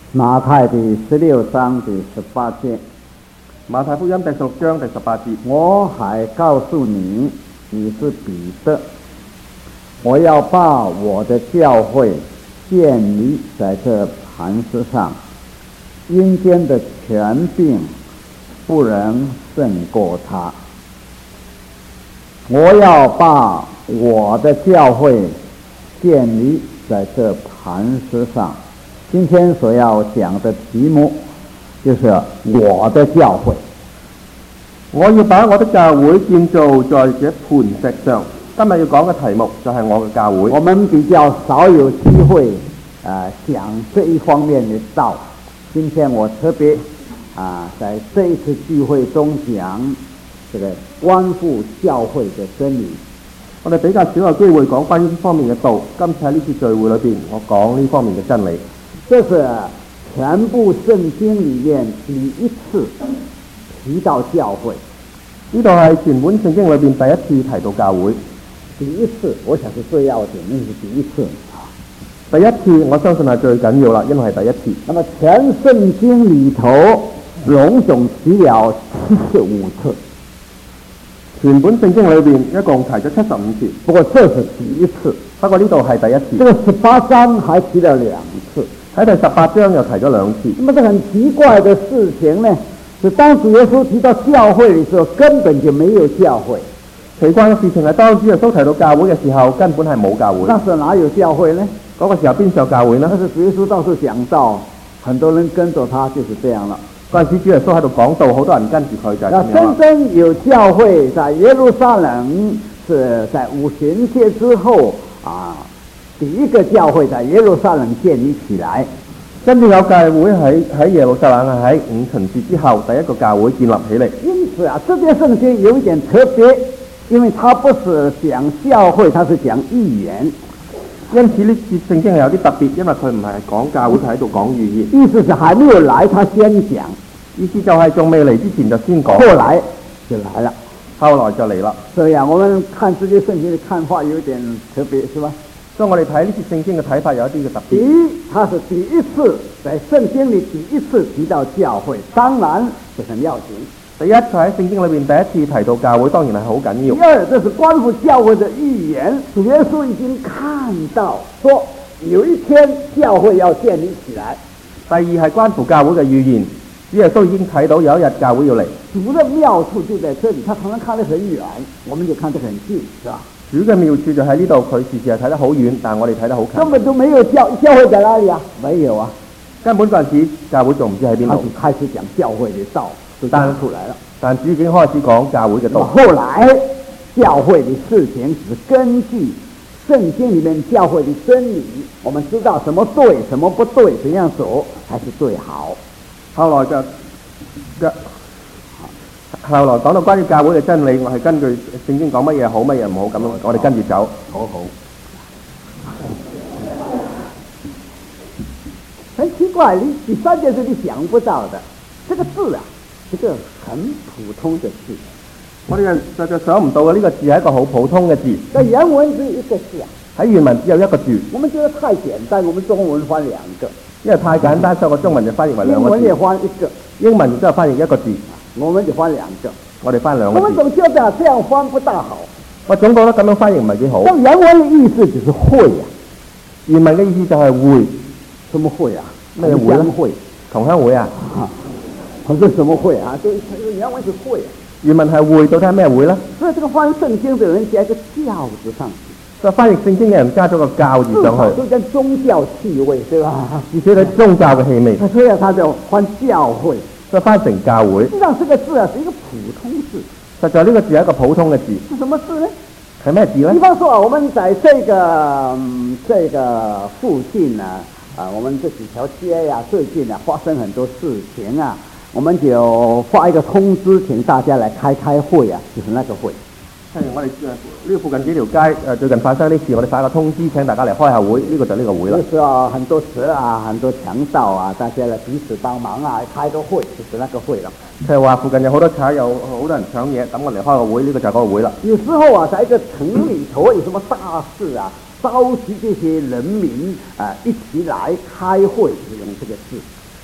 馬太第16章第18節， 馬太福音第16章第18節， 我還告訴你，你是彼得，我要把我的教會建立在這磐石上，陰間的權柄不能勝過他。我要把我的教會建立在這磐石上。今天所要講的題目就是我的教會。 我要把我的教會建造在這磐石上。今日要講嘅題目就係我嘅教會。 我們比較少有機會講這一方面的道。今天我特別在這一次聚會中講這個關乎教會的真理。 我哋比較少有機會講關於呢方面嘅道。今次喺呢次聚會裏邊，我講呢方面嘅真理。 這是全部聖經裏面第一次提到教會。 呢度係全本聖經裏邊第一次提到教會。 第一次，我想是最要緊，那是第一次。 第一次，我相信係最緊要啦，因為係第一次。 那麼全聖經裏頭籠總提了75次。 全本聖經裏邊一共提咗75次， 不過這是第一次。 不過呢度係第一次。 這個18章還提了2次。 喺第18章又提咗2次。 那麼這很奇怪的事情呢，是當主耶穌提到教會的時候，根本就沒有教會。 奇怪嘅事情係當主耶穌提到教會嘅時候，根本係冇教會。 那時候哪有教會呢？ 嗰個時候邊有教會呢？ 但是主耶穌到處講道，很多人跟着他，就是這樣了。 嗰陣時主耶穌喺度講道，好多人跟住佢就係咁樣。 真正有教會在耶路撒冷，是在五旬節之後第一個教會在耶路撒冷建立起來。 真正有教會喺耶路撒冷係喺五旬節之後第一個教會建立起嚟。 因此這節聖經有一點特別，因為它不是講教會，它是講預言。 因此呢節聖經係有啲特別，因為佢唔係講教會，佢喺度講預言。 意思是還沒有來，他先講。 意思就係仲未嚟之前就先講。 後來就來了， 後來就嚟啦。 所以我們看這節聖經的看法有點特別，是吧？ 所以我哋睇呢節聖經嘅睇法有一啲嘅特別。 第一，它是第一次在聖經裏第一次提到教會，當然是很要緊。 第一，佢喺聖經裏邊第一次提到教會，當然係好緊要。 第二，這是關乎教會的預言，主耶穌已經看到，說有一天教會要建立起來。 第二係關乎教會嘅預言，主耶穌已經睇到有一日教會要嚟。 主的妙處就在這裏，他常常看得很遠，我們就看得很近，是吧？ 主嘅妙處就喺呢度，佢時時係睇得好遠，但係我哋睇得好近。 根本都沒有教會在哪裏啊？沒有啊， 根本嗰陣時教會仲唔知喺邊度。 開始講教會的道，就講出來了。 但主已經開始講教會嘅道。 後來教會的事情是根據聖經裏面教會的真理，我們知道什麼對，什麼不對，怎樣走才是最好。 後來講到關於教會嘅真理，我係根據聖經講乜嘢好，乜嘢唔好，咁我哋跟住走。 好。很奇怪，你第三件事你想不到的，這個字啊，是個很普通的字。 我哋實在想唔到嘅呢個字係一個好普通嘅字。 在原文只有一個字啊。 喺原文只有一個字。 我們覺得太簡單，我們中文翻兩個。 因為太簡單，所以我中文就翻譯為兩個字。 英文也翻一個。 英文亦都係翻譯一個字。 我們就翻兩個。 我哋翻兩個字。 我們總覺得這樣翻不大好。 我總覺得咁樣翻譯唔係幾好。 但原文的意思就是會啊。 原文嘅意思就係會。 什麼會啊？ 咩會咧？同鄉會啊？ 佢說什麼會啊？就原文是會啊。 原文係會，到底係咩會咧？ 所以這個翻聖經的人加一個教字上去。 所以翻譯聖經嘅人加咗個教字上去。 就跟宗教氣味，對吧？ 而且佢宗教嘅氣味。 所以他就翻教會。 所以翻成教會。 實際上這個字啊，是一個普通字。 實在呢個字係一個普通嘅字。 是什麼字呢？ 係咩字呢？ 比方說啊，我們在這個附近啊，我們這幾條街呀，最近啊發生很多事情啊，我們就發一個通知，請大家來開會啊，就是那個會。 我哋呢個附近幾條街最近發生呢事，我哋發個通知請大家嚟開下會，呢個就係呢個會啦。 就是啊，很多蛇啊，很多強盜啊，大家嚟彼此幫忙啊，開個會，就是那個會啦。 即係話附近有好多賊，有好多人搶嘢，等我嚟開個會，呢個就係嗰個會啦。 有時候啊，在一個城裏頭有什麼大事啊，召集這些人民一起來開會，就用這個字。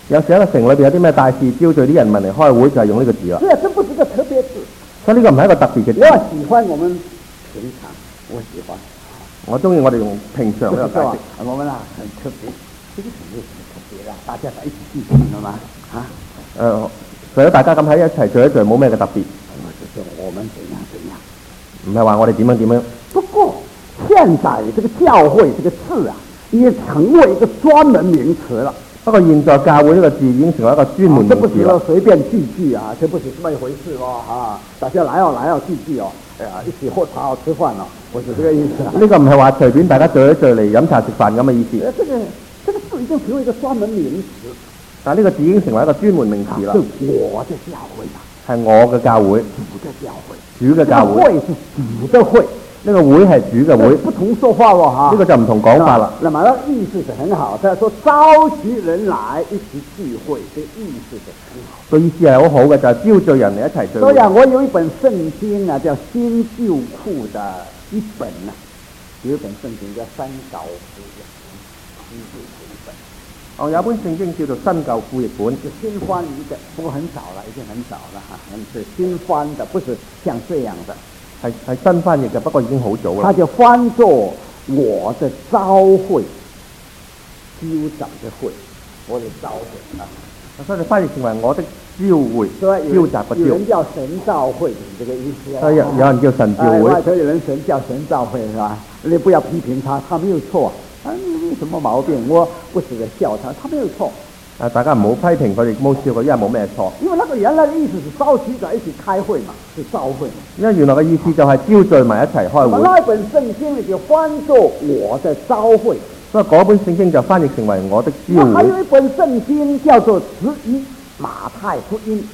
有時一個城裏邊有啲咩大事招聚啲人民嚟開會，就係用呢個字啦。 所以這不是一個特別字。 所以呢個唔係一個特別嘅字。 我喜歡我們平常，我喜歡。 我中意我哋用平常呢個解釋。 我們很特別，這個是沒什麼特別的，大家在一起聚集了嘛。 除咗大家咁喺一齊聚一聚，冇咩嘅特別。 就是我們怎樣怎樣。 唔係話我哋點樣點樣。 不過現在這個教會這個字啊，也成為一個專門名詞了。 不過現在教會呢個字已經成為一個專門名詞啦。 這不是說隨便聚聚啊，這不是這麼一回事哦，啊，大家來哦聚聚哦，一起喝茶哦吃飯哦，不是這個意思啊。 呢個唔係話隨便大家聚一聚嚟飲茶食飯咁嘅意思。 這個字已經成為一個專門名詞。 但係呢個字已經成為一個專門名詞啦。 是我的教會啊， 係我嘅教會， 主的教會， 主嘅教會。 會是主的會。 呢個會係主嘅會， 不同說法喎哈。 呢個就唔同講法啦。 那麼呢意思是很好，他說召集人來一起聚會，這意思是很好。 個意思係好好嘅，就係招聚人嚟一齊聚會。 所以啊，我有一本聖經啊，叫新舊庫的一本啊，有一本聖經叫新舊庫的新舊庫一本。 有一本聖經叫做新舊庫譯本， 是新翻譯的，不過很少了，已經很少了哈，是新翻的，不是像這樣的。 係新翻譯嘅，不過已經好早啦。 它就翻作我的召會，召集嘅會，我的召會啊。 所以翻譯成為我的召會，召集嘅召。 有人叫神召會，就是這個意思。 所以有人叫神召會。 所以有人叫神召會，是吧？你不要批評他，他沒有錯。你有什麼毛病？我不是在笑他，他沒有錯。 大家唔好批評佢哋冇笑佢，因為冇咩錯。 因為那個原來的意思是召集在一起開會嘛，是召會。 因為原來嘅意思就係招聚埋一齊開會。 那本聖經呢就翻作我的召會。 所以嗰本聖經就翻譯成為我的召會。 還有一本聖經叫做直譯馬太福音。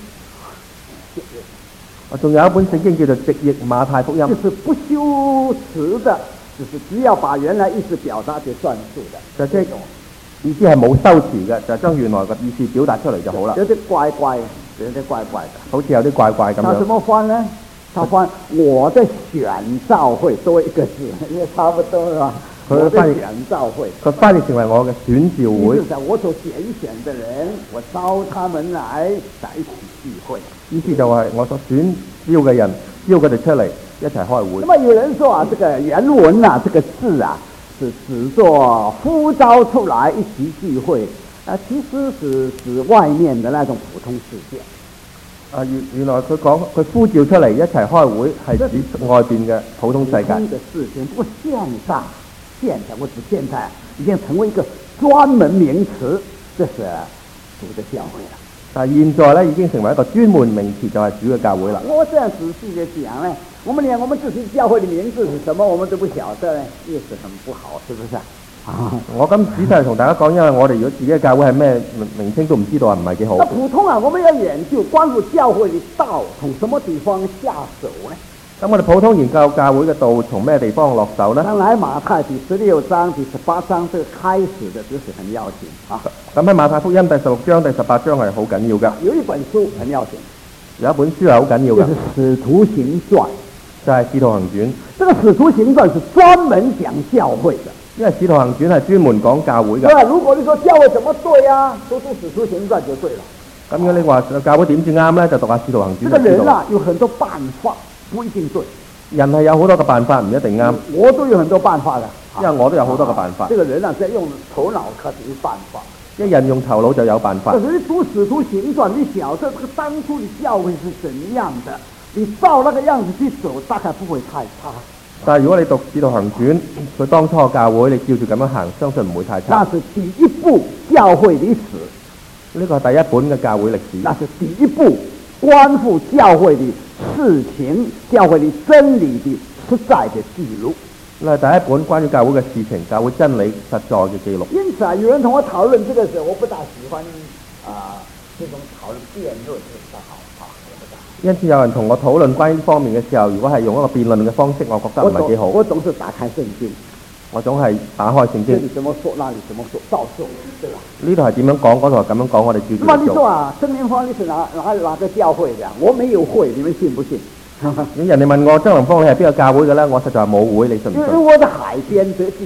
仲有一本聖經叫做直譯馬太福音。 就是不修辭的，就是只要把原來意思表達就算數的。 就即意思係冇修辭嘅，就將原來嘅意思表達出嚟就好啦。 有啲怪怪，有啲怪怪嘅， 好似有啲怪怪咁樣。 他怎麼翻呢？他翻我的選召會多一個字，因為差不多啦。佢翻譯選召會， 佢翻譯成為我嘅選召會。 就是我所選的人，我召他們來在一起聚會。 意思就係我所選召嘅人，召佢哋出嚟一齊開會。 那麼有人說啊，這個原文啊，這個字啊。是指作呼召出來一起聚會，其實是指外面的那種普通事件。 原來佢講佢呼召出嚟一齊開會，係指外邊嘅普通世界。 普通的事情，不過現在我指現在已經成為一個專門名詞，這是主的教會了。 但係現在呢，已經成為一個專門名詞，就係主嘅教會啦。 我這樣仔細的講呢，我們連我們自己教會的名字是什麼，我們都不曉得呢，也是很不好，是不是？ 我咁仔細同大家講，因為我哋如果自己嘅教會係咩名稱都唔知道，唔係幾好。 那普通啊，我們要研究關乎教會的道，從什麼地方下手呢？ 咁我哋普通研究教會嘅道，從咩地方落手呢？ 當然馬太第16章、第18章，這個開始的就是很要緊啊。 咁喺馬太福音第16章、第18章係好緊要㗎。 有一本書很要緊， 有一本書係好緊要㗎， 就是《使徒行傳》， 就係《使徒行傳》。 這個《使徒行傳》是專門講教會的， 因為《使徒行傳》係專門講教會嘅。 對啊，如果你說教會怎麼對啊，讀《使徒行傳》就對了。 咁如果你話教會點至啱呢？就讀下《使徒行傳》。 這個人啊，有很多辦法，不一定對。 人係有好多嘅辦法，唔一定啱。 我都有很多辦法的， 因為我都有好多嘅辦法。 這個人啊，在用頭腦開始有辦法。 一人用頭腦就有辦法。 可是讀《使徒行傳》，你曉得這個當初的教會是怎樣的？你照那個樣子去走，大概不會太差。 但係如果你讀《使徒行傳》，佢當初嘅教會，你照住咁樣行，相信唔會太差。 那是第一部教會歷史， 呢個係第一本嘅教會歷史。 那是第一部關乎教會的事情、教會的真理的實在的記錄。 那係第一本關於教會嘅事情、教會真理實在嘅記錄。 因此啊，有人同我討論這個時候，我不大喜歡這種討論辯論不好啊， 因此有人同我討論關於呢方面嘅時候，如果係用一個辯論嘅方式，我覺得唔係幾好。 我總是打開聖經， 我總係打開聖經。 這裡怎麼說，那裡怎麼說，照做，對吧？ 呢度係點樣講，嗰度係咁樣講，我哋照住做。 那麼你說啊，曾明芳你是哪個教會的？我沒有會，你們信不信？ 咁人哋問我曾林芳你係邊個教會嘅咧？我實在係冇會，你信唔信？ 因為我在海邊得救啊！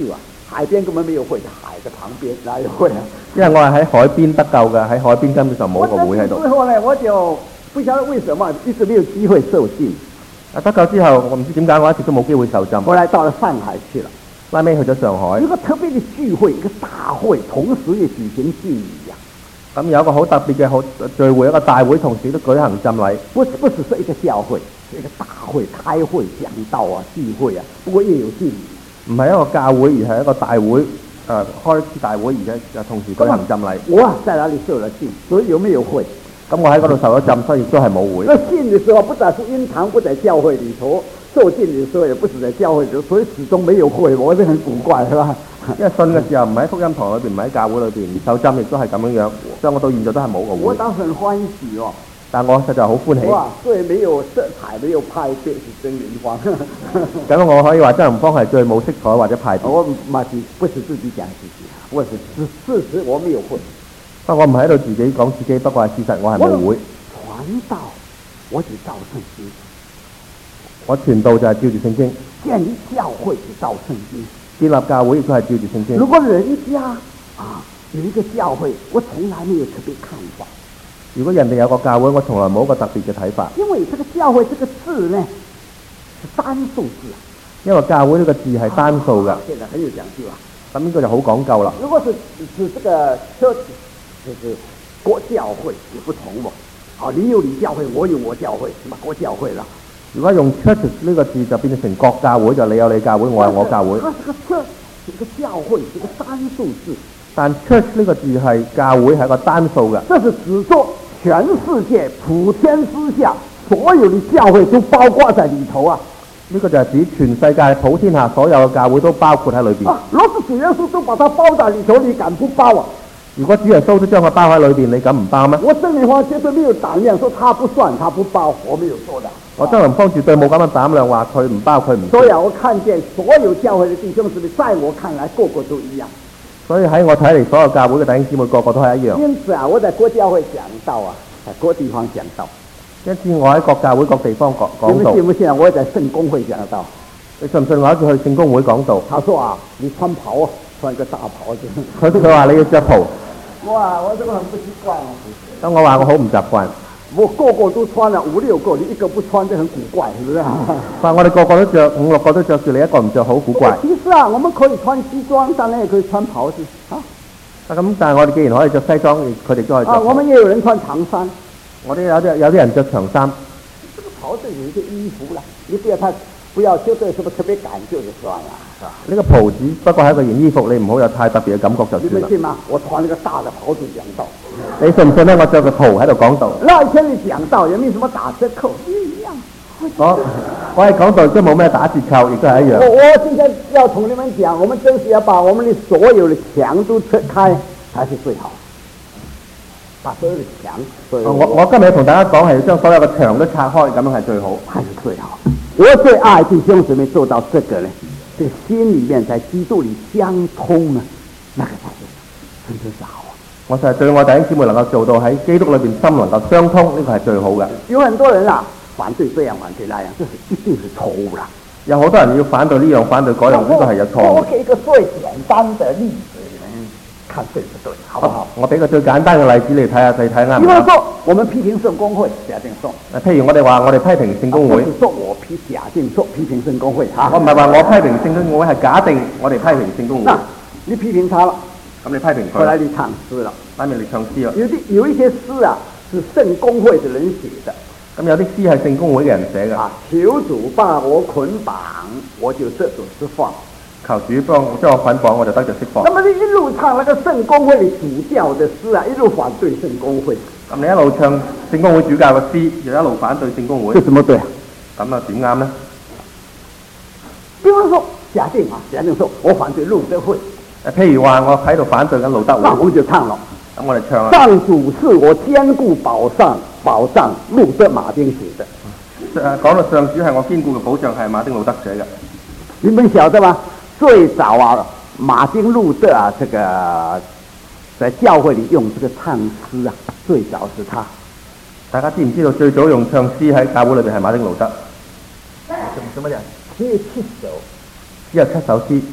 海邊根本沒有會，海嘅旁邊哪有會啊？ 因為我係喺海邊得救嘅，喺海邊根本上冇個會喺度。 之後呢，我就不曉得為什麼一直沒有機會受浸。 得救之後，我唔知點解我一直都冇機會受浸。 後來到了上海去了， 拉尾去咗上海。 一個特別的聚會，一個大會，同時也舉行浸禮啊。 咁有一個好特別嘅聚會，一個大會，同時都舉行浸禮。 不只是一個教會，是一個大會，開會講道啊，聚會啊，不過也有浸禮。 唔係一個教會，而係一個大會，開大會，而且同時舉行浸禮。 我在那裡受了浸，所以有沒有會？ 咁我喺嗰度受咗浸，所以亦都係冇會。 那浸的時候，不但是因堂不在教會裡頭，受浸的時候也不是在教會裡頭，所以始終沒有會，我覺得很古怪，是吧？ 因為信嘅時候唔喺福音堂裏邊，唔喺教會裏邊，受浸亦都係咁樣樣，所以我到現在都係冇個會。 我當時很歡喜哦。 但我實在好歡喜。 哇！最沒有色彩、沒有派別是真靈方。 咁我可以話真靈方係最冇色彩或者派別。 我不是自己講自己，我是事實我沒有會。 不過我唔係喺度自己講自己，不過係事實我係冇會。 傳道，我就照聖經。 我傳道就係照住聖經。 建立教會就照聖經。 建立教會亦都係照住聖經。 如果人家有一個教會，我從來沒有特別看法。 如果人哋有個教會，我從來冇一個特別嘅睇法。 因為這個教會這個字呢，是單數字。 因為教會呢個字係單數嘅。 現在很有講究啊。 咁呢個就好講究啦。 如果是這個 church，就是國教會也不同喎。你有你教會，我有我教會，什麼國教會啦？ 如果用 church 呢個字就變成國教會，就你有你教會，我有我教會。 它是個 church，是個教會，是個單數字。但 church 呢個字係教會係一個單數嘅。 這是指說全世界普天之下所有的教會都包括在裏頭啊！ 呢個就係指全世界普天下所有嘅教會都包括喺裏邊。 若是主耶穌都把它包在裏頭，你敢不包啊？ 如果主耶穌都將佢包喺裏邊，你敢唔包咩？ 我真靈方絕對沒有膽量說他不算，他不包，我沒有說的。 我真靈方絕對冇咁嘅膽量話佢唔包，佢唔。 所以我看見所有教會的弟兄姊妹，在我看來個個都一樣。 所以喺我睇嚟，所有教會嘅弟兄姊妹個個都係一樣。 因此我在各教會講道啊，在各地方講道。 因此我喺各教會各地方講道。 你們信不信啊？我在聖公會講道。 你信唔信我一次去聖公會講道？ 他說你穿袍啊，穿一個大袍子。 佢話你要着袍。 哇！我這個很不習慣啊。 咁我話我好唔習慣。 我個個都穿了5、6個，你一個不穿就很古怪，是不是？ 但我哋個個都着5、6個都着住，你一個唔着好古怪。 其實我們可以穿西裝，當然也可以穿袍子啊。 咁但係我哋既然可以着西裝，佢哋都可以着。 我們也有人穿長衫。 我哋有啲人着長衫。 這個袍子有一個衣服啦，你不要就對什麼特別感覺就算啦，是吧？ 呢個袍子不過係一個件衣服，你唔好有太特別嘅感覺就算啦。 你們信嗎？我穿那個大的袍子講道。 你信唔信咧？我着個袍喺度講道。 那以前你講道有沒有什麼打折扣？一樣。 我喺講道都冇咩打折扣，亦都係一樣。 我今天要同你們講，我們真是要把我們的所有的牆都拆開，才是最好。把所有的牆， 我今日同大家講係要將所有嘅牆都拆開，咁樣係最好。 還是最好。我最愛弟兄姊妹做到這個呢，這個心裏面在基督裏相通呢，那個才是真是好。 我就係對我弟兄姊妹能夠做到喺基督裏邊心能夠相通，呢個係最好嘅。 有很多人反對這樣反對那樣，這是一定是錯誤啦。 有好多人要反對呢樣反對嗰樣，呢個係有錯誤。 我給一個最簡單的例子，你們看對不對，好不好？ 我俾個最簡單嘅例子你睇下，你睇啱唔啱？ 比方說，我們批評聖公會，假定說。 譬如我哋話我哋批評聖公會。 不是說我假定說批評聖公會嚇。 我唔係話我批評聖公會，係假定我哋批評聖公會。 你批評他了， 咁你批評佢。 後來你唱詩了， 後面你唱詩啦。 有一些詩是聖公會的人寫的。 咁有啲詩係聖公會嘅人寫嘅。 求主把我捆綁，我就得着釋放。 求主將我捆綁，我就得着釋放。 那麼你一路唱那個聖公會的主教的詩一路反對聖公會。 咁你一路唱聖公會主教嘅詩，又一路反對聖公會。 這怎麼對？ 咁啊點啱呢？ 比方說，假定說我反對路德會。 譬如話我喺度反對緊路德會。 那我們就唱咯。 咁我哋唱啦。 上主是我堅固保障，路德馬丁寫的。 講到上主係我堅固嘅保障，係馬丁路德寫嘅。 你們曉得嗎？最早馬丁路德這個在教會裏用這個唱詩最早是他。 大家知唔知道最早用唱詩喺教會裏邊係馬丁路德？什麼人？ 只有7首， 只有7首詩。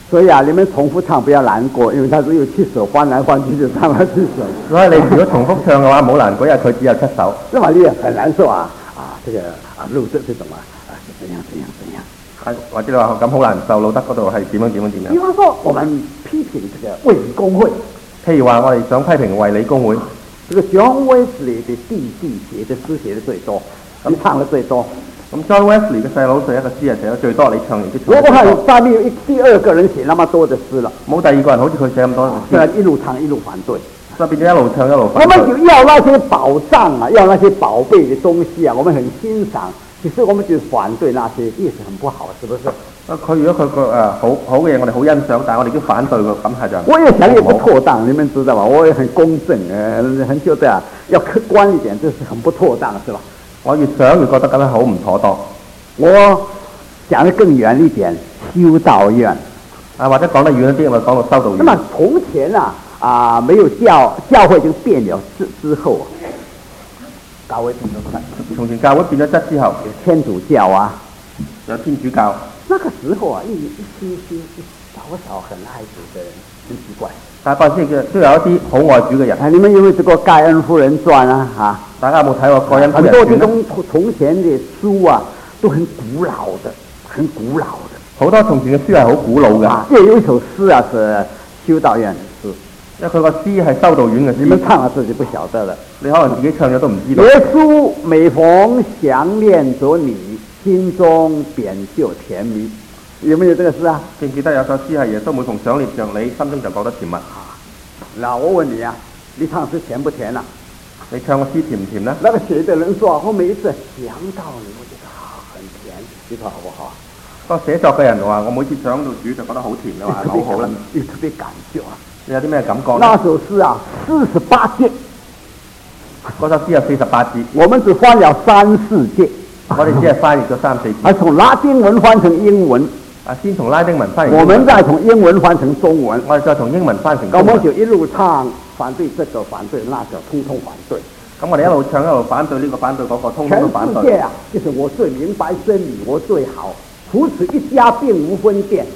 所以啊，你们重复唱不要难过，因為他只有7首，翻來翻去就唱了7首。 所以你如果重複唱嘅話，唔好難過，因為佢只有7首。 這麼你也很難受啊！這個錄這種怎樣？ 或者你話咁好難受，路德嗰度係點樣？ 比方說，我們批評這個衛理公會， 譬如話我哋想批評衛理公會， 這個 John Wesley 的弟弟寫的詩寫得最多，你唱得最多。 咁 John Wesley 嘅細佬寫一個詩係寫得最多，你唱完啲。 我看下面有第二個人寫那麼多的詩了， 冇第二個人好似佢寫咁多嘅詩， 一路唱一路反對， 所以變咗一路唱一路反對。 我們就要那些寶藏啊，要那些寶貝的東西啊，我們很欣賞。其實我們就反對那些，也是很不好，是不是？ 佢如果佢個好嘅嘢，我哋好欣賞，但係我哋都反對嘅，咁係就。 我也想也不妥當，你們知道吧？我也很公正，很覺得要客觀一點，這是很不妥當，是吧？ 我越想越覺得咁樣好唔妥當。 我講得更遠一點，修道院或者講得遠一啲，我講到修道院。 那麼從前沒有教會已經變了之後，教會變咗質。 從前教會變咗質之後， 有天主教啊， 有天主教。 那個時候一少很愛主的人，很奇怪。 但係嗰陣時都有一啲好愛主嘅人。 你們有冇睇過《蓋恩夫人傳》啊？ 大家有冇睇過《蓋恩夫人傳》？ 很多這種從前的書啊，都很古老的，很古老的。 好多從前嘅書係好古老嘅。 這有一首詩啊，是修道院嘅詩。 因為佢個詩係修道院嘅詩。 你們唱了自己不曉得了。 你可能自己唱咗都唔知道。 耶穌每逢想念着你，心中便就甜蜜。有沒有這個詩啊？ 記唔記得有首詩係耶穌每逢想念着你，心中就覺得甜蜜。 嗱，我問你啊，你唱詩甜不甜啊？ 你唱個詩甜唔甜呢？ 那個寫的人說，我每一次想到你，我覺得很甜，你說好不好？ 個寫作嘅人話，我每次想到主就覺得好甜嘅話，好好啦。 你特別感覺啊！ 你有啲咩感覺？ 那首詩啊，48節， 嗰首詩有48節， 我們只翻了3、4節。 我哋只係翻譯咗3、4節。 從拉丁文翻成英文。 先從拉丁文翻譯。 我們再從英文翻成中文。 我哋再從英文翻成中文。 我們就一路唱反對這個，反對那個，通通反對。 咁我哋一路唱一路反對呢個，反對嗰個，通通都反對。 全世界啊，就是我最明白真理，我最好，除此一家並無分店。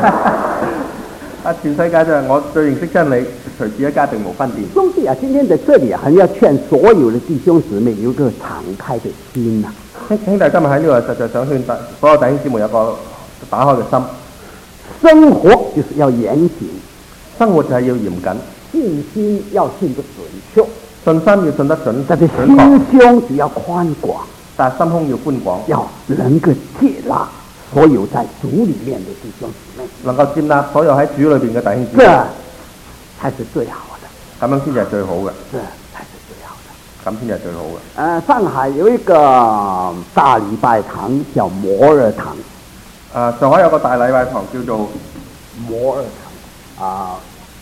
全世界就係我最認識真理，除此一家並無分店。 兄弟啊，今天在這裡啊，很要勸所有的弟兄姊妹有個敞開的心啊。 兄弟今日喺呢度實在想勸所有弟兄姊妹有個打開嘅心。 生活就是要嚴謹， 生活就係要嚴謹。 信心要信得準確， 信心要信得準但係心胸就要寬廣， 但係心胸要寬廣， 要能夠接納所有在主裡面的弟兄姊妹， 能夠接納所有喺主裏邊嘅弟兄姊妹， 這才是最好的。 咁樣先至係最好嘅。 這才是最好的。 咁先至係最好嘅。 上海有一個大禮拜堂叫摩爾堂。 上海有個大禮拜堂叫做摩爾堂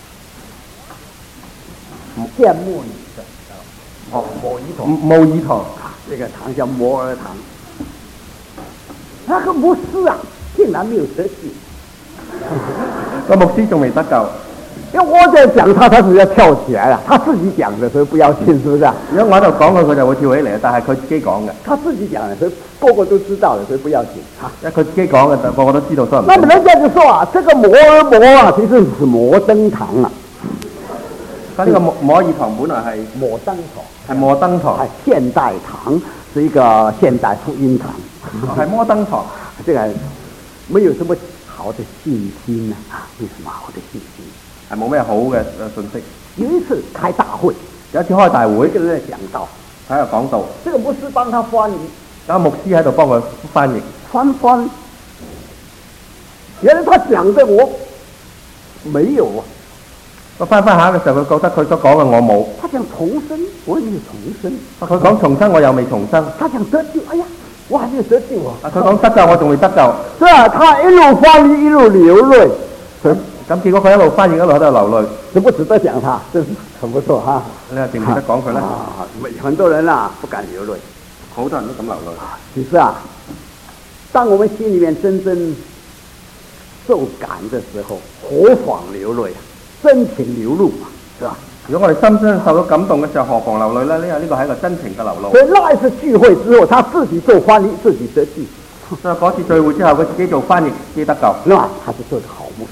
羨慕你的摩爾堂，這個堂叫摩爾堂。那個牧師啊，竟然沒有得救。 個牧師仲未得救。 因為我在講他是要跳起來了，他自己講的，所以不要信，是不是？ 如果我喺度講佢就會跳起嚟，但係佢自己講嘅。 他自己講的，所以個個都知道的，所以不要緊。 因為佢自己講嘅，個個都知道，所以唔。 那麼人家就說啊，這個摩啊，其實是摩登堂啊。 咁呢個摩爾堂本來係摩登堂， 係摩登堂， 係現代堂，是一個現代福音堂。 係摩登堂， 這個沒有什麼好的信心啊，沒什麼好的信心， 係冇咩好嘅信息。 有一次開大會， 有一次開大會， 一個人講道， 喺度講道， 這個牧師幫他翻譯， 有牧師喺度幫佢翻譯， 翻，原來他講的我沒有啊。 我翻下嘅時候，佢覺得佢所講嘅我冇。 他講重生，我也沒有重生。 佢講重生，我又未重生。 他講得救，哎呀，我還沒有得救啊。 佢講得救，我仲未得救。 是啊，他一路翻譯一路流淚。 咁結果佢一路翻譯一路喺度流淚。 值不值得講他？真是很不錯哈。 你話值唔值得講佢咧？ 很多人啊不敢流淚， 好多人都咁流淚。 其實啊，當我們心裡面真正受感的時候，何妨流淚啊？真情流露嘛，是吧？ 如果我哋深深受到感動嘅時候，何妨流淚呢？呢個係一個真情嘅流露。 所以那一次聚會之後，他自己做翻譯，自己得救。 所以嗰次聚會之後，佢自己做翻譯，自己得救。 那他是做個好牧師。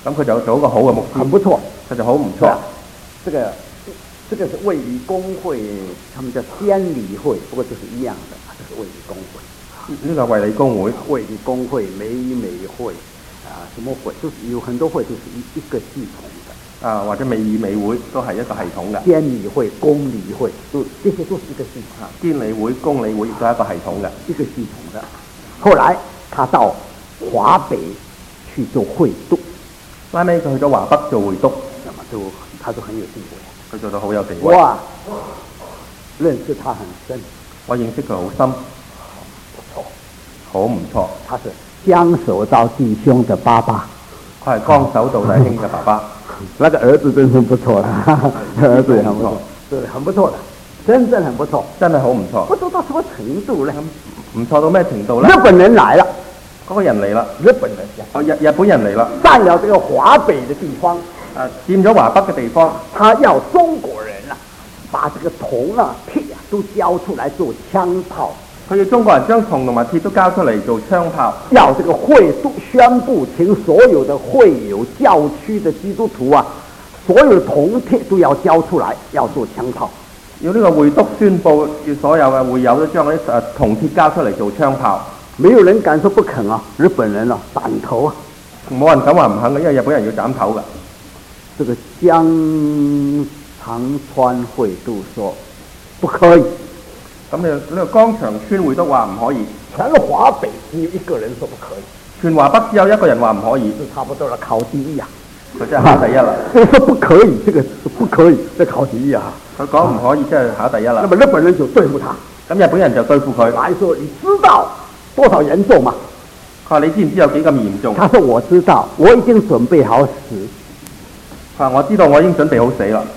咁佢就做一個好嘅牧師， 很不錯。 佢就好唔錯。 這個是衛理公會，他們叫監理會，不過就是一樣的，這是衛理公會。 呢個衛理公會， 衛理公會、美會啊，什麼會，就是有很多會，就是一個系統的。 啊，或者美會都係一個系統嘅。 監理會、公理會，這些都是一個系統。 監理會、公理會亦都係一個系統嘅。 一個系統的。後來他到華北去做會督， 拉尾佢去咗華北做會督， 那麼他就很有地位。 佢做到好有地位。 哇，認識他很深， 我認識佢好深， 不錯， 好唔錯。 他是江守道弟兄的爸爸， 佢係江守道弟兄嘅爸爸。 那個兒子真是不錯的，兒子也很不錯，對，很不錯的，真正很不錯， 真係好唔錯。 不錯到什麼程度呢？ 唔錯到咩程度呢？ 日本人來了， 嗰個人嚟啦， 日本人日本人嚟啦， 佔了這個華北的地方， 佔咗華北嘅地方， 他要中國人啊，把這個銅啊、鐵啊都交出來做槍炮。 佢要中國人將銅同埋鐵都交出嚟做槍炮。 要這個會督宣布，請所有的會友、教區的基督徒啊，所有的銅鐵都要交出來，要做槍炮。 要呢個會督宣布，要所有嘅會友都將嗰啲銅鐵交出嚟做槍炮。 沒有人敢說不肯啊！日本人啊，斬頭啊！ 冇人敢話唔肯嘅，因為日本人要斬頭㗎。 這個江長川會督說不可以。 咁呢個江長川會督話唔可以。 全華北只有一個人說不可以。 全華北只有一個人話唔可以。 就差不多了，考第一啊！ 佢真係考第一啦。 這個說不可以，這個不可以，這考第一啊！ 佢講唔可以，即係考第一啦。 那麼日本人就對付他。 咁日本人就對付佢。 來說，你知道多少嚴重嗎？ 佢話：你知唔知有幾咁嚴重？ 他說：我知道，我已經準備好死。 佢話：我知道，我已經準備好死啦。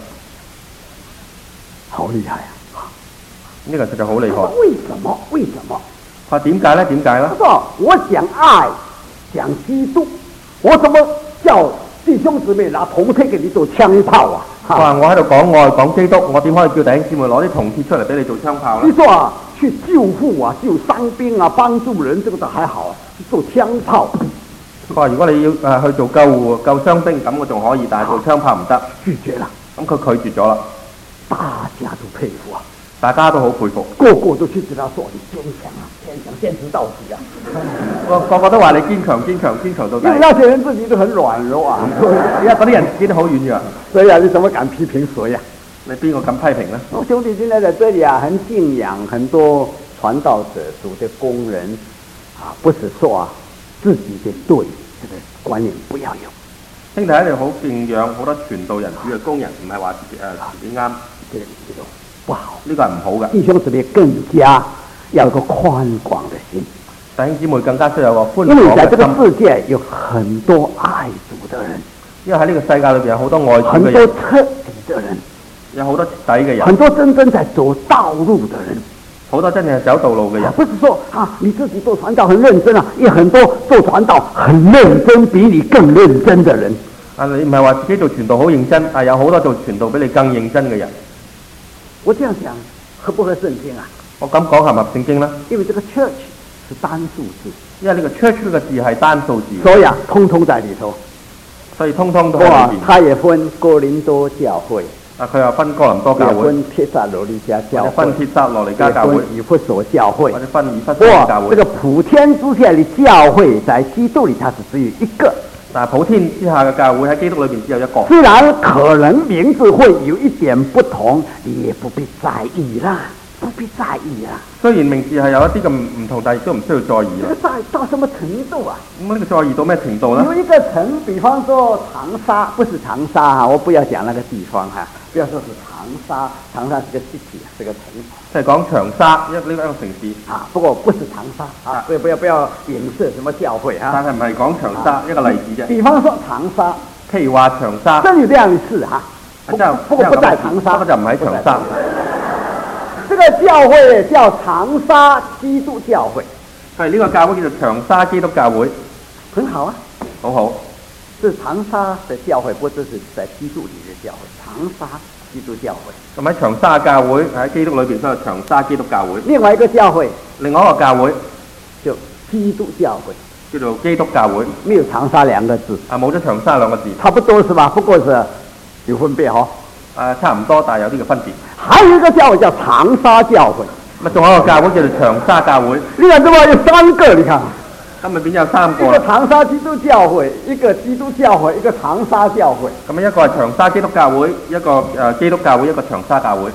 好厲害啊！ 呢個實在好厲害。 為什麼？為什麼？ 佢話：點解呢？點解呢？ 他說：我講愛，講基督，我怎麼叫弟兄姊妹拿銅鐵給你做槍炮啊？ 佢話：我喺度講愛，講基督，我點可以叫弟兄姊妹攞啲銅鐵出嚟俾你做槍炮呢？ 你說啊，去救護啊，救傷兵啊，幫助人，這個倒還好啊，做槍炮。 佢話：如果你要去做救護、救傷兵，咁我仲可以，但係做槍炮唔得。 拒絕啦。 咁佢拒絕咗啦。 大家都佩服啊， 大家都好佩服， 個個都去對他說：你堅強啊，堅強，堅持到底啊！ 個個都話你堅強，堅強，堅強到底。 因為那些人自己都很軟弱啊， 而家嗰啲人自己都好軟弱。 所以啊，你怎麼敢批評誰呀？ 你邊個敢批評呢？ 我兄弟現在在這裡啊，很敬仰很多傳道者、主的工人啊，不是說啊自己的對，這個觀念不要有。 兄弟喺度好敬仰好多傳道人、主嘅工人，唔係話自己啱。 這個不好， 呢個係唔好嘅。 弟兄姊妹更加要有個寬廣的心。 弟兄姊妹更加需要有個寬廣嘅心。 因為在這個世界有很多愛主的人， 因為喺呢個世界裏邊有好多愛主嘅人， 很多徹底的人， 有好多徹底嘅人， 很多真正在走道路的人， 好多真正係走道路嘅人。 不是說啊你自己做傳道很認真啊，也很多做傳道很認真，比你更認真的人。 啊，你唔係話自己做傳道好認真，但係有好多做傳道比你更認真嘅人。 我這樣講合不合聖經啊？ 我咁講合唔合聖經呢？ 因為這個 church 是單數字， 因為呢個 church 呢個字係單數字， 所以啊，通通在裏頭。 所以通通都喺裏邊。 他也分哥林多教會， 啊，佢又分哥林多教會， 分帖撒羅尼迦教會， 分帖撒羅尼迦教會， 以弗所教會， 或者分以弗所教會。 這個普天之下的教會，在基督裏它是只有一個。 但係普天之下嘅教會喺基督裏邊只有一個。 雖然可能名字會有一點不同，你也不必在意啦，不必在意啦。 雖然名字係有一啲咁唔同，但係亦都唔需要在意啦。 在到什麼程度啊？ 咁呢個在意到咩程度呢？ 有一個城，比方說長沙，不是長沙哈，我不要講那個地方哈，不要說是長沙，長沙是個 city，是個城。即係講長沙呢個城市啊，不過不是長沙啊，不要影射什麼教會啊。但係唔係講長沙一個例子啫。比方說長沙，譬如話長沙，真有這樣的事哈。不過不在長沙，就唔喺長沙。這個教會叫長沙基督教會，係呢個教會叫做長沙基督教會，很好啊，好好。是長沙的教會，不過這是在基督裏的教會，長沙基督教會。咁喺長沙教會喺基督裏邊，所以長沙基督教會。另外一個教會，另外一個教會就基督教會， 叫做基督教會， 没有长沙兩個字， 冇咗長沙兩個字， 差不多是吧？不過是有分別哦。 差唔多，但係有啲嘅分別。 還有一個教會叫長沙教會， 咁仲有一個教會叫做長沙教會。 你看這麼有三個，你看。 咁咪變咗有三個一個長沙基督教會，一個基督教會，一個長沙教會。 咁一個係長沙基督教會，一個基督教會，一個長沙教會。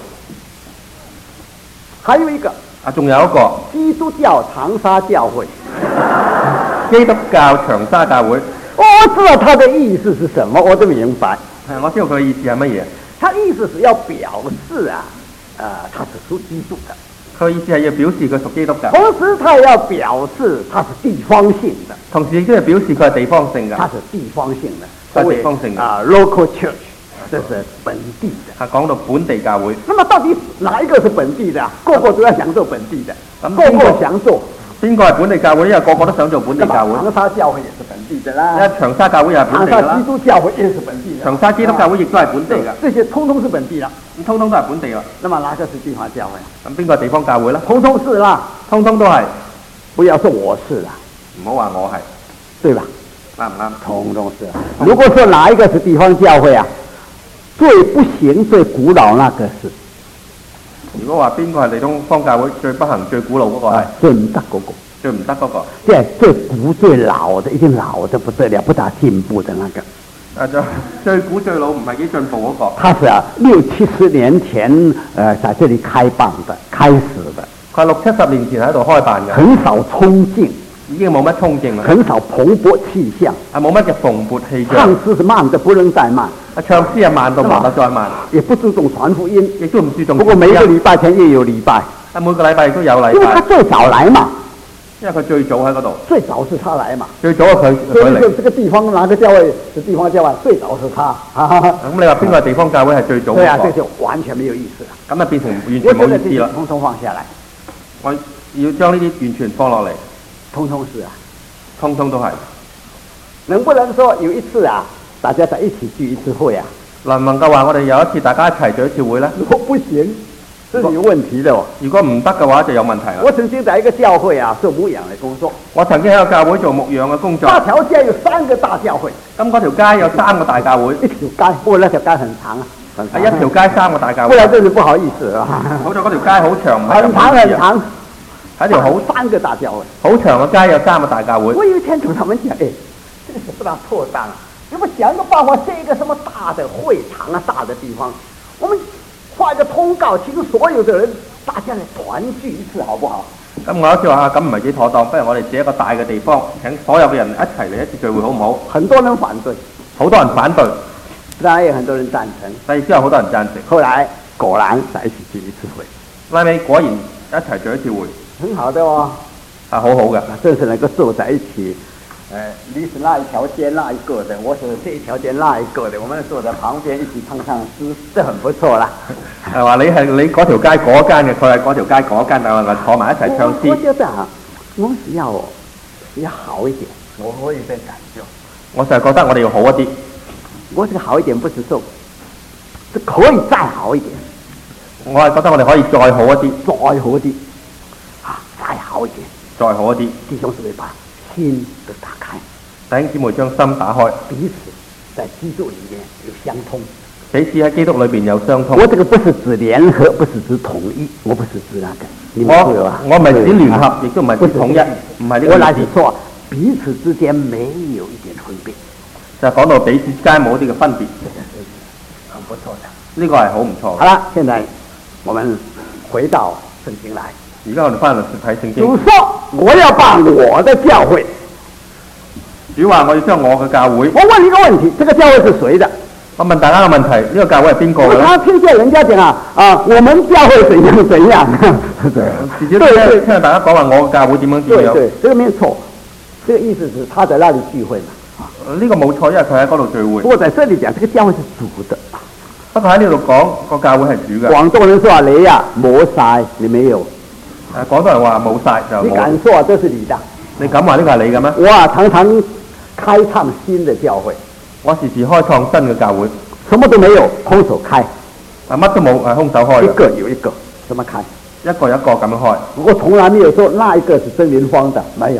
還有一個仲有一個基督教長沙教會。 基督教長沙教會。 我知道它的意思是什麼，我都明白。 我知道佢嘅意思係乜嘢。 它意思是要表示它是屬基督的。 佢意思係要表示佢屬基督嘅。 同時，它也要表示它是地方性的。 同時亦都係表示佢係地方性嘅。 它是地方性的， 係地方性嘅。 local church， 這是本地的。 講到本地教會。 那麼到底哪一個是本地的？個個都要享受本地的，個個享受。邊個係本地教會？因為個個都想做本地教會。長沙教會也是本地的啦。長沙教會又係本地啦。長沙基督教會也是本地的。長沙基督教會亦都係本地嘅。這些通通是本地啦。咁通通都係本地啦。那麼哪個是地方教會？咁邊個係地方教會咧？通通是啦，通通都係。不要說我是啦，唔好話我係，對吧？啱唔啱？通通是。如果說哪一個是地方教會啊，最不行、最古老那個是。如果話邊個係地方教會最不行、最古老嗰個係最唔得嗰個，最唔得嗰個，即係最古最老的，已經老得不得了，不大進步的那個。最古最老唔係幾進步嗰個。他是60、70年前在這裡開辦的、開始的。佢係60、70年前喺度開辦嘅。很少衝勁，已經冇乜衝勁啦。很少蓬勃氣象，冇乜嘅蓬勃氣象。唱詩是慢得不能再慢。唱詩係慢到慢得再慢，也不注重傳福音，亦都唔注重。不過每個禮拜前也有禮拜，每個禮拜亦都有禮拜。因為他最早來嘛，因為佢最早喺嗰度。最早是他來嘛，最早係佢嚟。所以這個地方哪個教會是地方教會？最早是他。咁你話邊個地方教會係最早？對啊，這就完全沒有意思啦。咁啊變成完全冇意思啦。通通放下來，我要將呢啲完全放落嚟。通通是啊，通通都係。能不能說有一次啊？大家在一起聚一次會啊？能唔能夠話我哋有一次大家一齊聚一次會呢？如果不行，這是有問題的。如果唔得嘅話，就有問題啦。我曾經在一個教會啊做牧養嘅工作。我曾經喺個教會做牧養嘅工作。那條街有3個大教會。咁嗰條街有3個大教會。一條街，不過那條街很長啊。係一條街3個大教會。不然真是不好意思啊。好在嗰條街好長，唔係咁長。很長，係一條好3個大教會。好長嘅街有3個大教會。我有一天同他們講，這個是不大錯當啊。如果想個辦法設一個什麼大的會場啊，大的地方，我們發一個通告，請所有的人大家來團聚一次，好不好？咁我一次話咁唔係幾妥當，不如我哋設一個大嘅地方，請所有嘅人一齊嚟一次聚會，好唔好？很多人反對，好多人反對，當然有很多人贊成，但係之後好多人贊成。後來果然在一起聚一次會，拉尾果然一齊聚一次會，很好的哦，係好好嘅，正是能夠坐在一起。你是那一條街那一個的，我是這一條街那一個的，我們坐在旁邊一起唱唱詩，這很不錯啦。係話你係你嗰條街嗰間嘅，佢係嗰條街嗰間，但係我坐埋一齊唱詩。我覺得我們是要好一點，我有點感覺。我就係覺得我哋要好一啲。我這個好一點不是說，是可以再好一點。我係覺得我哋可以再好一啲，再好一啲，再好一點，再好一啲。弟兄姊妹吧。心都打開，弟兄姊妹將心打開，彼此在基督裏面有相通，彼此喺基督裏邊有相通。我這個不是指聯合，不是指統一，我不是指那個。我唔係指聯合，亦都唔係指統一，唔係呢個。我乃是說彼此之間沒有一點分別，就講到彼此之間冇一啲嘅分別，很不錯的。呢個係好唔錯。好啦，現在我們回到聖經來。而家我哋翻嚟睇聖經。主說：我要把我的教會。主話：我要將我嘅教會。我問你一個問題：這個教會是誰的？我問大家個問題：呢個教會係邊個嘅？我常聽見人家講我們教會怎樣怎樣。對，聽大家講話我嘅教會點樣點樣。對，這個沒錯。這個意思是他在那裡聚會嘛。呢個冇錯，因為佢喺嗰度聚會。不過在這裡講，這個教會是主的。不過喺呢度講個教會係主嘅。廣東人說你呀冇晒，你沒有。廣東人話冇晒就冇。你敢說這是你的？你敢話呢個係你嘅咩？我常常開創新的教會，我時時開創新嘅教會，什麼都沒有，空手開，乜都冇，係空手開，一個有一個，怎麼開？一個一個咁樣開。我從來沒有說那一個是真靈方的，沒有。